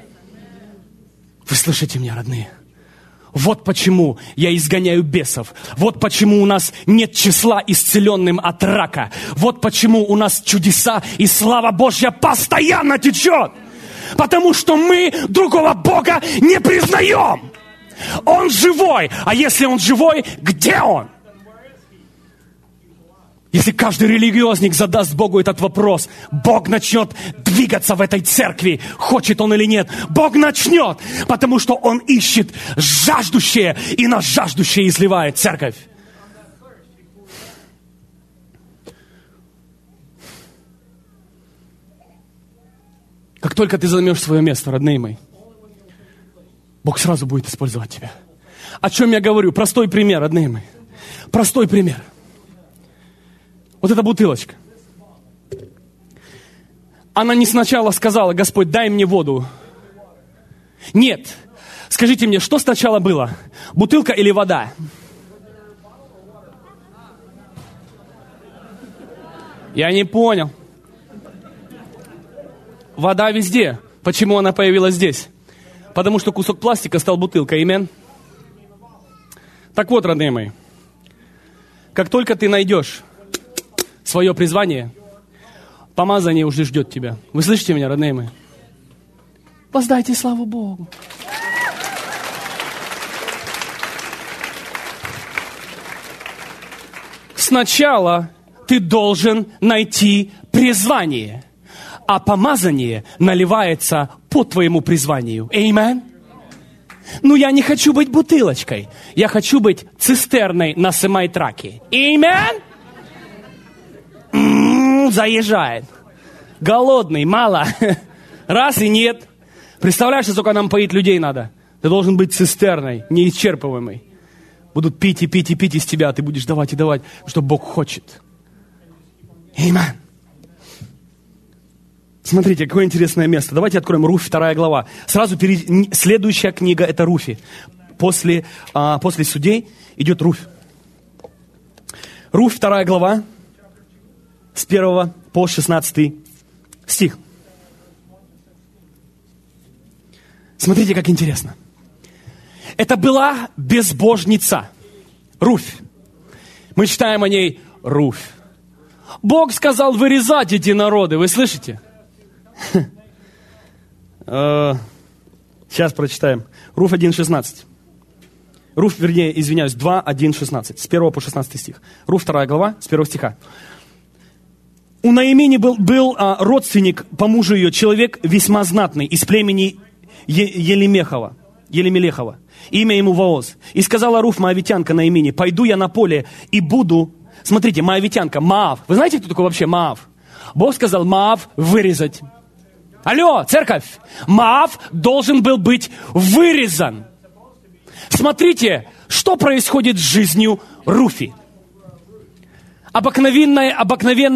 Вы слышите меня, родные? Вот почему я изгоняю бесов. Вот почему у нас нет числа исцеленным от рака. Вот почему у нас чудеса и слава Божья постоянно течет. Потому что мы другого Бога не признаем. Он живой. А если Он живой, где Он? Если каждый религиозник задаст Богу этот вопрос, Бог начнет двигаться в этой церкви, хочет он или нет. Бог начнет, потому что Он ищет жаждущее, и на жаждущее изливает церковь. Как только ты займешь свое место, родные мои, Бог сразу будет использовать тебя. О чем я говорю? Простой пример, родные мои. Простой пример. Вот эта бутылочка. Она не сначала сказала: Господь, дай мне воду. Нет. Скажите мне, что сначала было? Бутылка или вода? Я не понял. Вода везде. Почему она появилась здесь? Потому что кусок пластика стал бутылкой. Аминь. Так вот, родные мои, как только ты найдешь свое призвание, помазание уже ждет тебя. Вы слышите меня, родные мои? Воздайте славу Богу. Сначала ты должен найти призвание, а помазание наливается по твоему призванию. Аминь. Ну, я не хочу быть бутылочкой. Я хочу быть цистерной на семай-траке. Аминь. М-м, заезжает. Голодный, мало. Раз и нет. Представляешь, сколько нам поить людей надо? Ты должен быть цистерной, неисчерпываемой. Будут пить и пить и пить из тебя, а ты будешь давать и давать, что Бог хочет. Аминь. Смотрите, какое интересное место. Давайте откроем Руфь, вторая глава. Сразу перед... Следующая книга — это Руфи. После, а, после Судей идет Руфь. Руфь, вторая глава. С первого по шестнадцатый стих. Смотрите, как интересно. Это была безбожница. Руфь. Мы читаем о ней Руфь. Бог сказал вырезать эти народы. Вы слышите? Сейчас прочитаем. Руфь один шестнадцать. Руфь, вернее, извиняюсь, два один шестнадцать. С первого по шестнадцатый стих. Руфь, вторая глава, с первого стиха. У Наимини был, был а, родственник по мужу ее, человек весьма знатный, из племени е- Елемехова, Елемелехова. Имя ему Вооз. И сказала Руфь, моавитянка Наимини: пойду я на поле и буду... Смотрите, моавитянка, Моав. Вы знаете, кто такой вообще Моав? Бог сказал Моав вырезать. Алло, церковь! Моав должен был быть вырезан. Смотрите, что происходит с жизнью Руфи. Обыкновенная, обыкновенная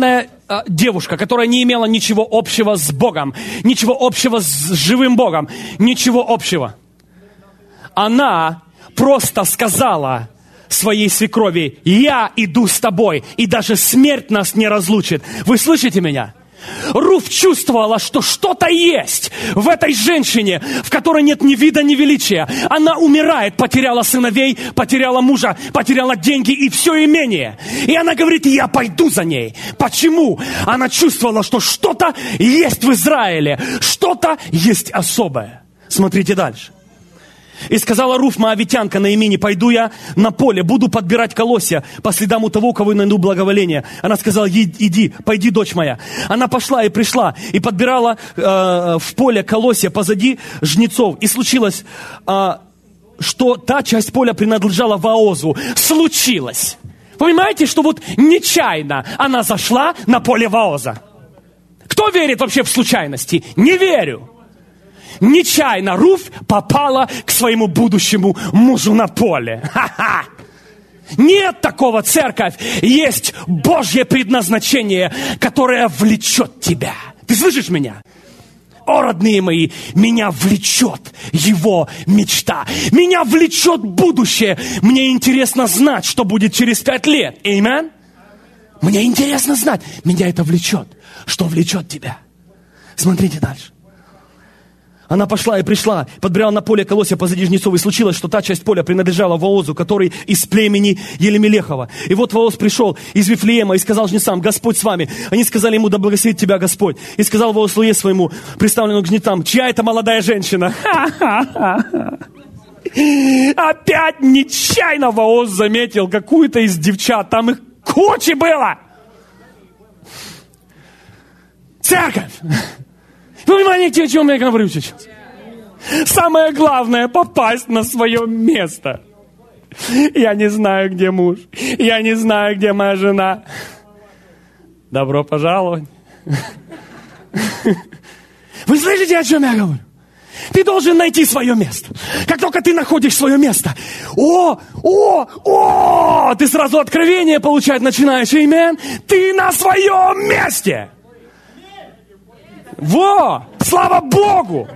э, девушка, которая не имела ничего общего с Богом, ничего общего с живым Богом, ничего общего. Она просто сказала своей свекрови: я иду с тобой, и даже смерть нас не разлучит. Вы слышите меня? Руф чувствовала, что что-то есть в этой женщине, в которой нет ни вида, ни величия. Она умирает, потеряла сыновей, потеряла мужа, потеряла деньги и все имение. И она говорит: я пойду за ней. Почему? Она чувствовала, что что-то есть в Израиле, что-то есть особое. Смотрите дальше. И сказала Руф, моавитянка Наимине: пойду я на поле, буду подбирать колосья по следам у того, у кого я найду благоволение. Она сказала: иди, пойди, дочь моя. Она пошла и пришла, и подбирала э, в поле колосья позади жнецов. И случилось, э, что та часть поля принадлежала Воозу. Случилось. Понимаете, что вот нечаянно она зашла на поле Вооза. Кто верит вообще в случайности? Не верю. Нечаянно Руф попала к своему будущему мужу на поле. Ха-ха! Нет такого, церковь. Есть Божье предназначение, которое влечет тебя. Ты слышишь меня? О, родные мои, меня влечет его мечта. Меня влечет будущее. Мне интересно знать, что будет через пять лет. Аминь? Мне интересно знать. Меня это влечет. Что влечет тебя? Смотрите дальше. Она пошла и пришла, подбирала на поле колосья позади жнецов, и случилось, что та часть поля принадлежала Воозу, который из племени Елемелехова. И вот Вооз пришел из Вифлеема и сказал жнецам: Господь с вами. Они сказали ему: да благословит тебя Господь. И сказал Вооз слуге своему, представленному к жнецам: чья это молодая женщина? Опять нечаянно Вооз заметил какую-то из девчат. Там их куча было. Церковь! Вы понимаете, о чем я говорю сейчас? Самое главное — попасть на свое место. Я не знаю, где муж. Я не знаю, где моя жена. Добро пожаловать. Вы слышите, о чем я говорю? Ты должен найти свое место. Как только ты находишь свое место, о, о, о, ты сразу откровение получать начинаешь. Аминь. Ты на своем месте. Во! Слава Богу!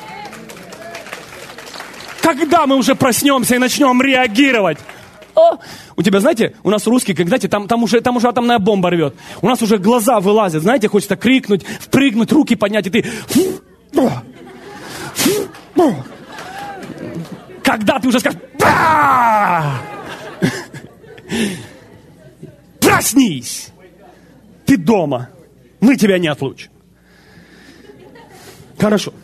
Когда мы уже проснемся и начнем реагировать? О, у тебя, знаете, у нас русские, как, знаете, там, там, уже, там уже атомная бомба рвет. У нас уже глаза вылазят, знаете, хочется крикнуть, впрыгнуть, руки поднять, и ты... Когда ты уже скажешь... Проснись! Ты дома. Мы тебя не отлучим. Хорошо.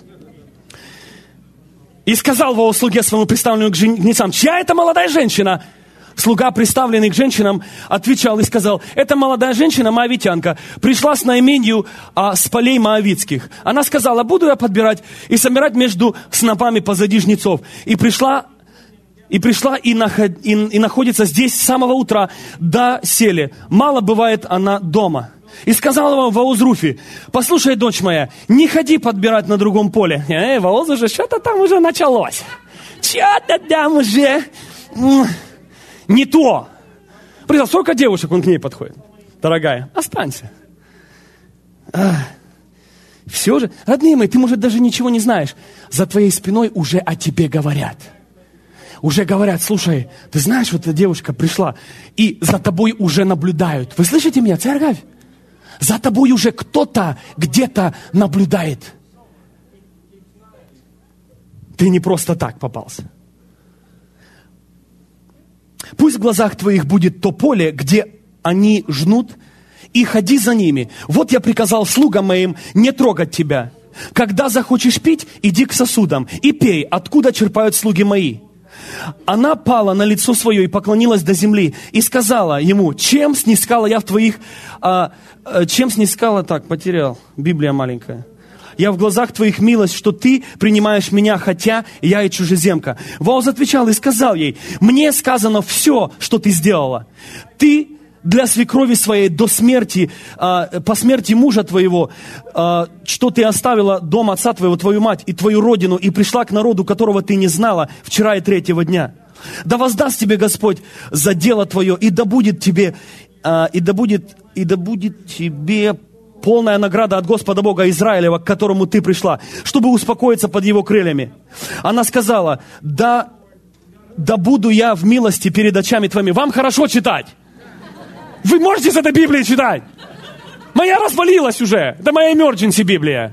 И сказал Вооз слуге своему, представленному к жнецам: чья это молодая женщина? Слуга, представленный к женщинам, отвечал и сказал: это молодая женщина, моавитянка, пришла с Наименью а, с полей моавитских. Она сказала: буду я подбирать и собирать между снопами позади жнецов. И пришла, и, пришла и, наход, и, и находится здесь с самого утра до сели. Мало бывает она дома. И сказал ему Вооз Руфи: послушай, дочь моя, не ходи подбирать на другом поле. Эй, Вооз уже, что-то там уже началось. Что-то там уже не то. Представь, сколько девушек он к ней подходит. Дорогая, останься. А, все же, родные мои, ты, может, даже ничего не знаешь. За твоей спиной уже о тебе говорят. Уже говорят: слушай, ты знаешь, вот эта девушка пришла, и за тобой уже наблюдают. Вы слышите меня, церковь? За тобой уже кто-то где-то наблюдает. Ты не просто так попался. Пусть в глазах твоих будет то поле, где они жнут, и ходи за ними. Вот я приказал слугам моим не трогать тебя. Когда захочешь пить, иди к сосудам и пей, откуда черпают слуги мои. Она пала на лицо свое и поклонилась до земли, и сказала ему: чем снискала я в твоих... А, а, чем снискала... Так, потерял. Библия маленькая. Я в глазах твоих милость, что ты принимаешь меня, хотя я и чужеземка. Вооз отвечал и сказал ей: мне сказано все, что ты сделала. Ты для свекрови своей до смерти, э, по смерти мужа твоего, э, что ты оставила дом отца твоего, твою мать и твою родину, и пришла к народу, которого ты не знала вчера и третьего дня. Да воздаст тебе Господь за дело твое, и да будет тебе и да будет, и да будет тебе полная награда от Господа Бога Израилева, к которому ты пришла, чтобы успокоиться под его крыльями. Она сказала, да, да буду я в милости перед очами твоими. Вам хорошо читать? Вы можете с этой Библии читать? Моя развалилась уже. Это моя emergency Библия.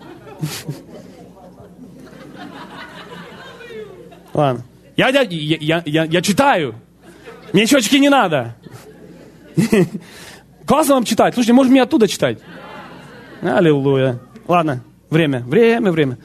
Ладно. Я, я, я, я, я читаю. Мне щечки не надо. Классно вам читать. Слушайте, может мне оттуда читать? Аллилуйя. Ладно, время, время, время.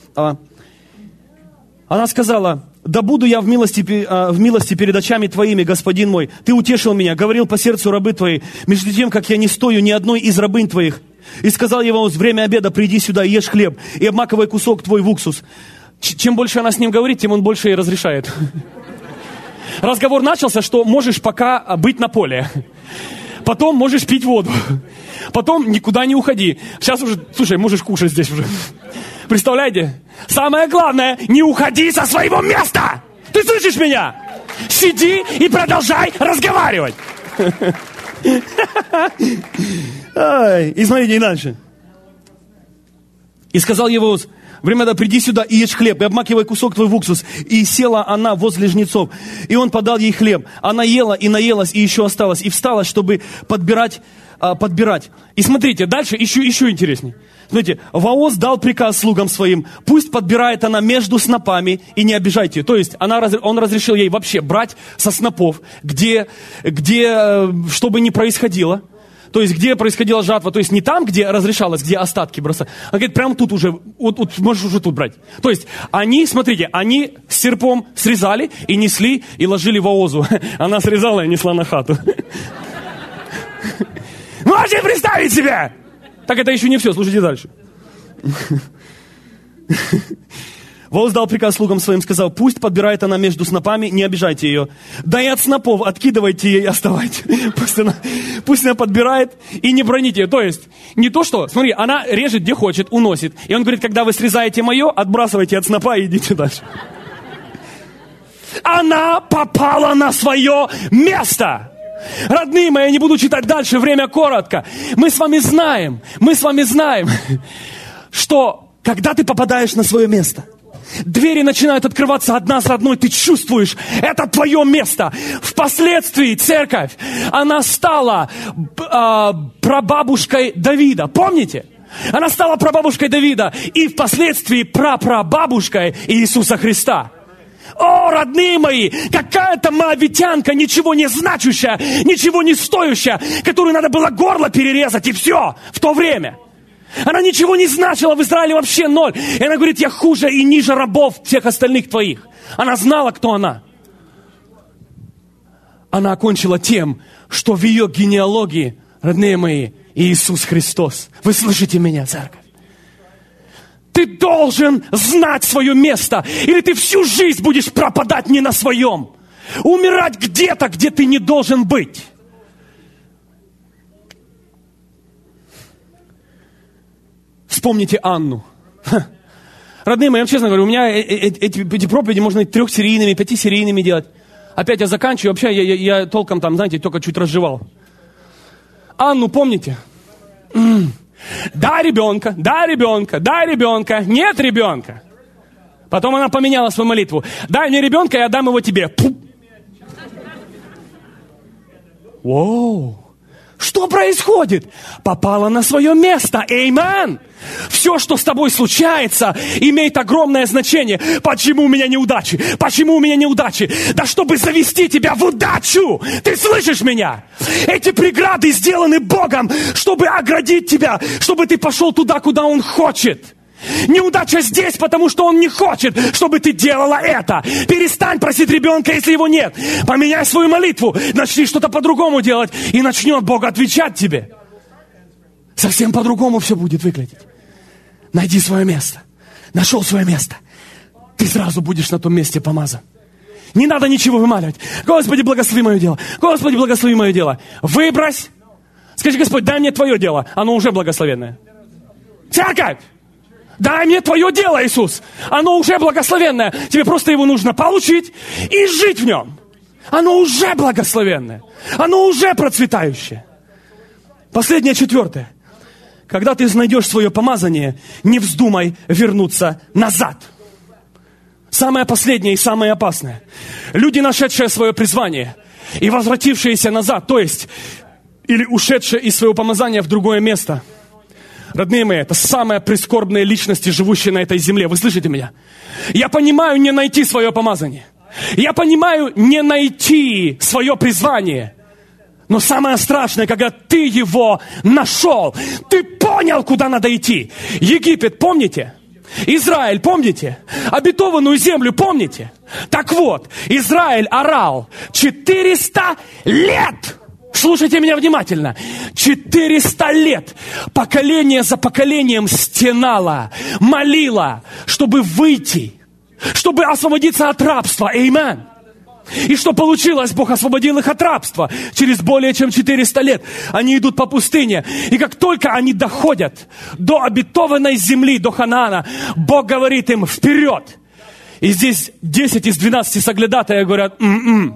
Она сказала, да буду я в милости, в милости перед очами твоими, господин мой. Ты утешил меня, говорил по сердцу рабы твои, между тем, как я не стою ни одной из рабынь твоих. И сказал его, в время обеда приди сюда, ешь хлеб, и обмакивай кусок твой в уксус. Чем больше она с ним говорит, тем он больше ей разрешает. Разговор начался, что можешь пока быть на поле. Потом можешь пить воду. Потом никуда не уходи. Сейчас уже, слушай, можешь кушать здесь уже. Представляете? Самое главное, не уходи со своего места. Ты слышишь меня? Сиди и продолжай разговаривать. И смотрите, и дальше. И сказал Евоз, время да, приди сюда и ешь хлеб, и обмакивай кусок твой в уксус. И села она возле жнецов. И он подал ей хлеб. Она ела и наелась, и еще осталась. И встала, чтобы подбирать, а, подбирать. И смотрите, дальше еще, еще интереснее. Смотрите, Вооз дал приказ слугам своим, пусть подбирает она между снопами и не обижайте ее. То есть она, он разрешил ей вообще брать со снопов, где, где, что бы ни происходило. То есть, где происходила жатва, то есть не там, где разрешалось, где остатки бросать. Он говорит, прямо тут уже, вот, вот можешь уже тут брать. То есть, они, смотрите, они с серпом срезали и несли, и ложили Воозу. Она срезала и несла на хату. Можете представить себе? Так это еще не все, слушайте дальше. Вооз дал приказ слугам своим, сказал, пусть подбирает она между снопами, не обижайте ее. Да и от снопов откидывайте ей и оставайте. Пусть она, пусть она подбирает и не броните ее. То есть, не то что, смотри, она режет где хочет, уносит. И он говорит, когда вы срезаете мое, отбрасывайте от снопа и идите дальше. Она попала на свое место. Родные мои, я не буду читать дальше, время коротко. Мы с вами знаем, мы с вами знаем, что когда ты попадаешь на свое место, двери начинают открываться одна за одной, ты чувствуешь, это твое место. Впоследствии церковь, она стала э, прабабушкой Давида, помните? Она стала прабабушкой Давида и впоследствии прапрабабушкой Иисуса Христа. О, родные мои, какая-то моавитянка, ничего не значущая, ничего не стоящая, которую надо было горло перерезать и все в то время. Она ничего не значила в Израиле, вообще ноль. И она говорит, я хуже и ниже рабов всех остальных твоих. Она знала, кто она. Она окончила тем, что в ее генеалогии, родные мои, Иисус Христос. Вы слышите меня, церковь? Ты должен знать свое место, или ты всю жизнь будешь пропадать не на своем. Умирать где-то, где ты не должен быть. Вспомните Анну. Ха. Родные мои, я вам честно говорю, у меня эти, эти проповеди можно трехсерийными, пятисерийными делать. Опять я заканчиваю, вообще я, я, я толком там, знаете, только чуть разжевал. Анну помните? М-м. Да, ребенка, да, ребенка, да, ребенка, нет ребенка. Потом она поменяла свою молитву. Дай мне ребенка, я дам его тебе. Пу. Воу. Что происходит? Попала на свое место. Эймен. Все, что с тобой случается, имеет огромное значение. Почему у меня неудачи? Почему у меня неудачи? Да чтобы завести тебя в удачу. Ты слышишь меня? Эти преграды сделаны Богом, чтобы оградить тебя, чтобы ты пошел туда, куда Он хочет. Неудача здесь, потому что Он не хочет, чтобы ты делала это. Перестань просить ребенка, если его нет. Поменяй свою молитву, начни что-то по-другому делать, и начнет Бог отвечать тебе. Совсем по-другому все будет выглядеть. Найди свое место. Нашел свое место. Ты сразу будешь на том месте помазан. Не надо ничего вымаливать. Господи, благослови мое дело. Господи, благослови мое дело. Выбрось. Скажи, Господь, дай мне твое дело. Оно уже благословенное. Церковь! Дай мне твое дело, Иисус. Оно уже благословенное. Тебе просто его нужно получить и жить в нем. Оно уже благословенное. Оно уже процветающее. Последнее, четвертое. Когда ты найдешь свое помазание, не вздумай вернуться назад. Самое последнее и самое опасное. Люди, нашедшие свое призвание и возвратившиеся назад, то есть, или ушедшие из своего помазания в другое место. Родные мои, это самые прискорбные личности, живущие на этой земле. Вы слышите меня? Я понимаю не найти свое помазание. Я понимаю не найти свое призвание. Но самое страшное, когда ты его нашел, ты понял, куда надо идти. Египет, помните? Израиль, помните? Обетованную землю, помните? Так вот, Израиль орал четыреста лет. Слушайте меня внимательно. четыреста лет поколение за поколением стенало, молило, чтобы выйти, чтобы освободиться от рабства. Аминь. И что получилось? Бог освободил их от рабства. Через более чем четыреста лет они идут по пустыне. И как только они доходят до обетованной земли, до Ханаана, Бог говорит им: вперед! И здесь десять из двенадцати соглядатаев говорят: м-м.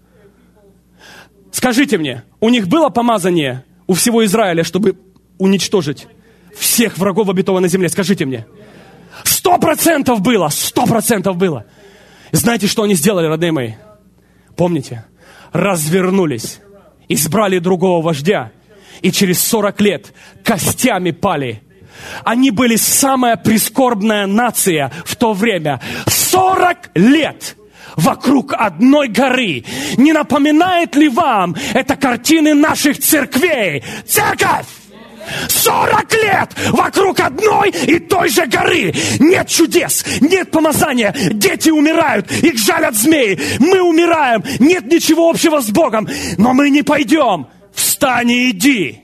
Скажите мне, у них было помазание у всего Израиля, чтобы уничтожить всех врагов обетованной земле? Скажите мне. Сто процентов было, сто процентов было. Знаете, что они сделали, родные мои? Помните? Развернулись, избрали другого вождя, и через сорок лет костями пали. Они были самая прискорбная нация в то время. сорок лет вокруг одной горы. Не напоминает ли вам это картины наших церквей? Церковь! сорок лет вокруг одной и той же горы. Нет чудес, нет помазания. Дети умирают, их жалят змеи. Мы умираем, нет ничего общего с Богом. Но мы не пойдем. Встань и иди.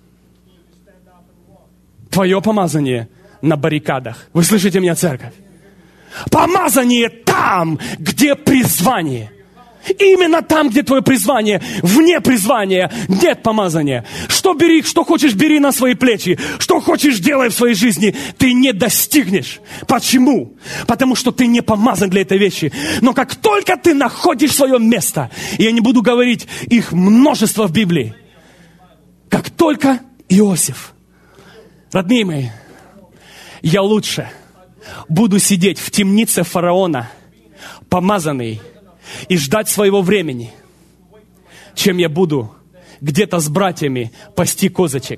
Твое помазание на баррикадах. Вы слышите меня, церковь? Помазание там, где призвание. Именно там, где твое призвание. Вне призвания нет помазания. Что бери, что хочешь, бери на свои плечи. Что хочешь, делай в своей жизни. Ты не достигнешь. Почему? Потому что ты не помазан для этой вещи. Но как только ты находишь свое место, и я не буду говорить, их множество в Библии. Как только Иосиф. Родные мои, я лучше буду сидеть в темнице фараона, помазанный, и ждать своего времени, чем я буду где-то с братьями пасти козочек.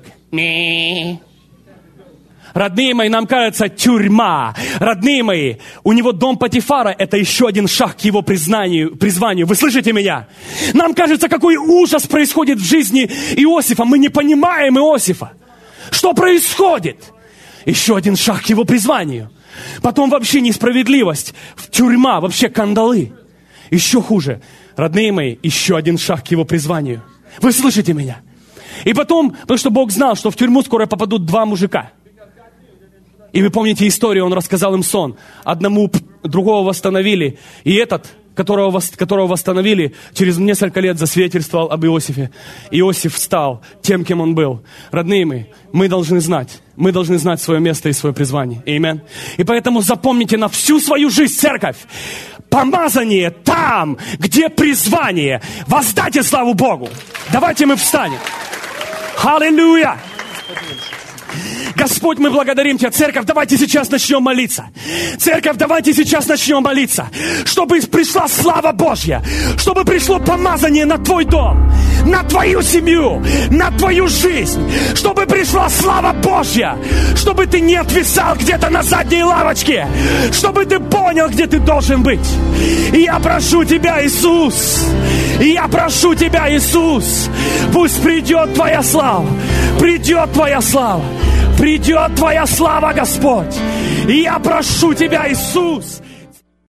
Родные мои, нам кажется, тюрьма. Родные мои, у него дом Потифара – это еще один шаг к его признанию, призванию. Вы слышите меня? Нам кажется, какой ужас происходит в жизни Иосифа. Мы не понимаем Иосифа. Что происходит? Еще один шаг к его призванию. Потом вообще несправедливость. Тюрьма, вообще кандалы. Еще хуже, родные мои, еще один шаг к его призванию. Вы слышите меня? И потом, потому что Бог знал, что в тюрьму скоро попадут два мужика. И вы помните историю, он рассказал им сон. Одному другого восстановили, и этот, которого, которого восстановили, через несколько лет засвидетельствовал об Иосифе. Иосиф стал тем, кем он был. Родные мои, мы должны знать, мы должны знать свое место и свое призвание. Аминь. И поэтому запомните на всю свою жизнь, церковь, помазание там, где призвание. Воздайте славу Богу. Давайте мы встанем. Аллилуйя. Господь, мы благодарим Тебя. Церковь, давайте сейчас начнем молиться. Церковь, давайте сейчас начнем молиться. Чтобы пришла слава Божья. Чтобы пришло помазание на Твой дом, на Твою семью, на Твою жизнь. Чтобы пришла слава Божья. Чтобы ты не отвисал где-то на задней лавочке. Чтобы ты понял, где ты должен быть. И я прошу Тебя, Иисус. И я прошу Тебя, Иисус. Пусть придет Твоя слава. Придет Твоя слава. Придет Твоя слава, Господь. И я прошу Тебя, Иисус.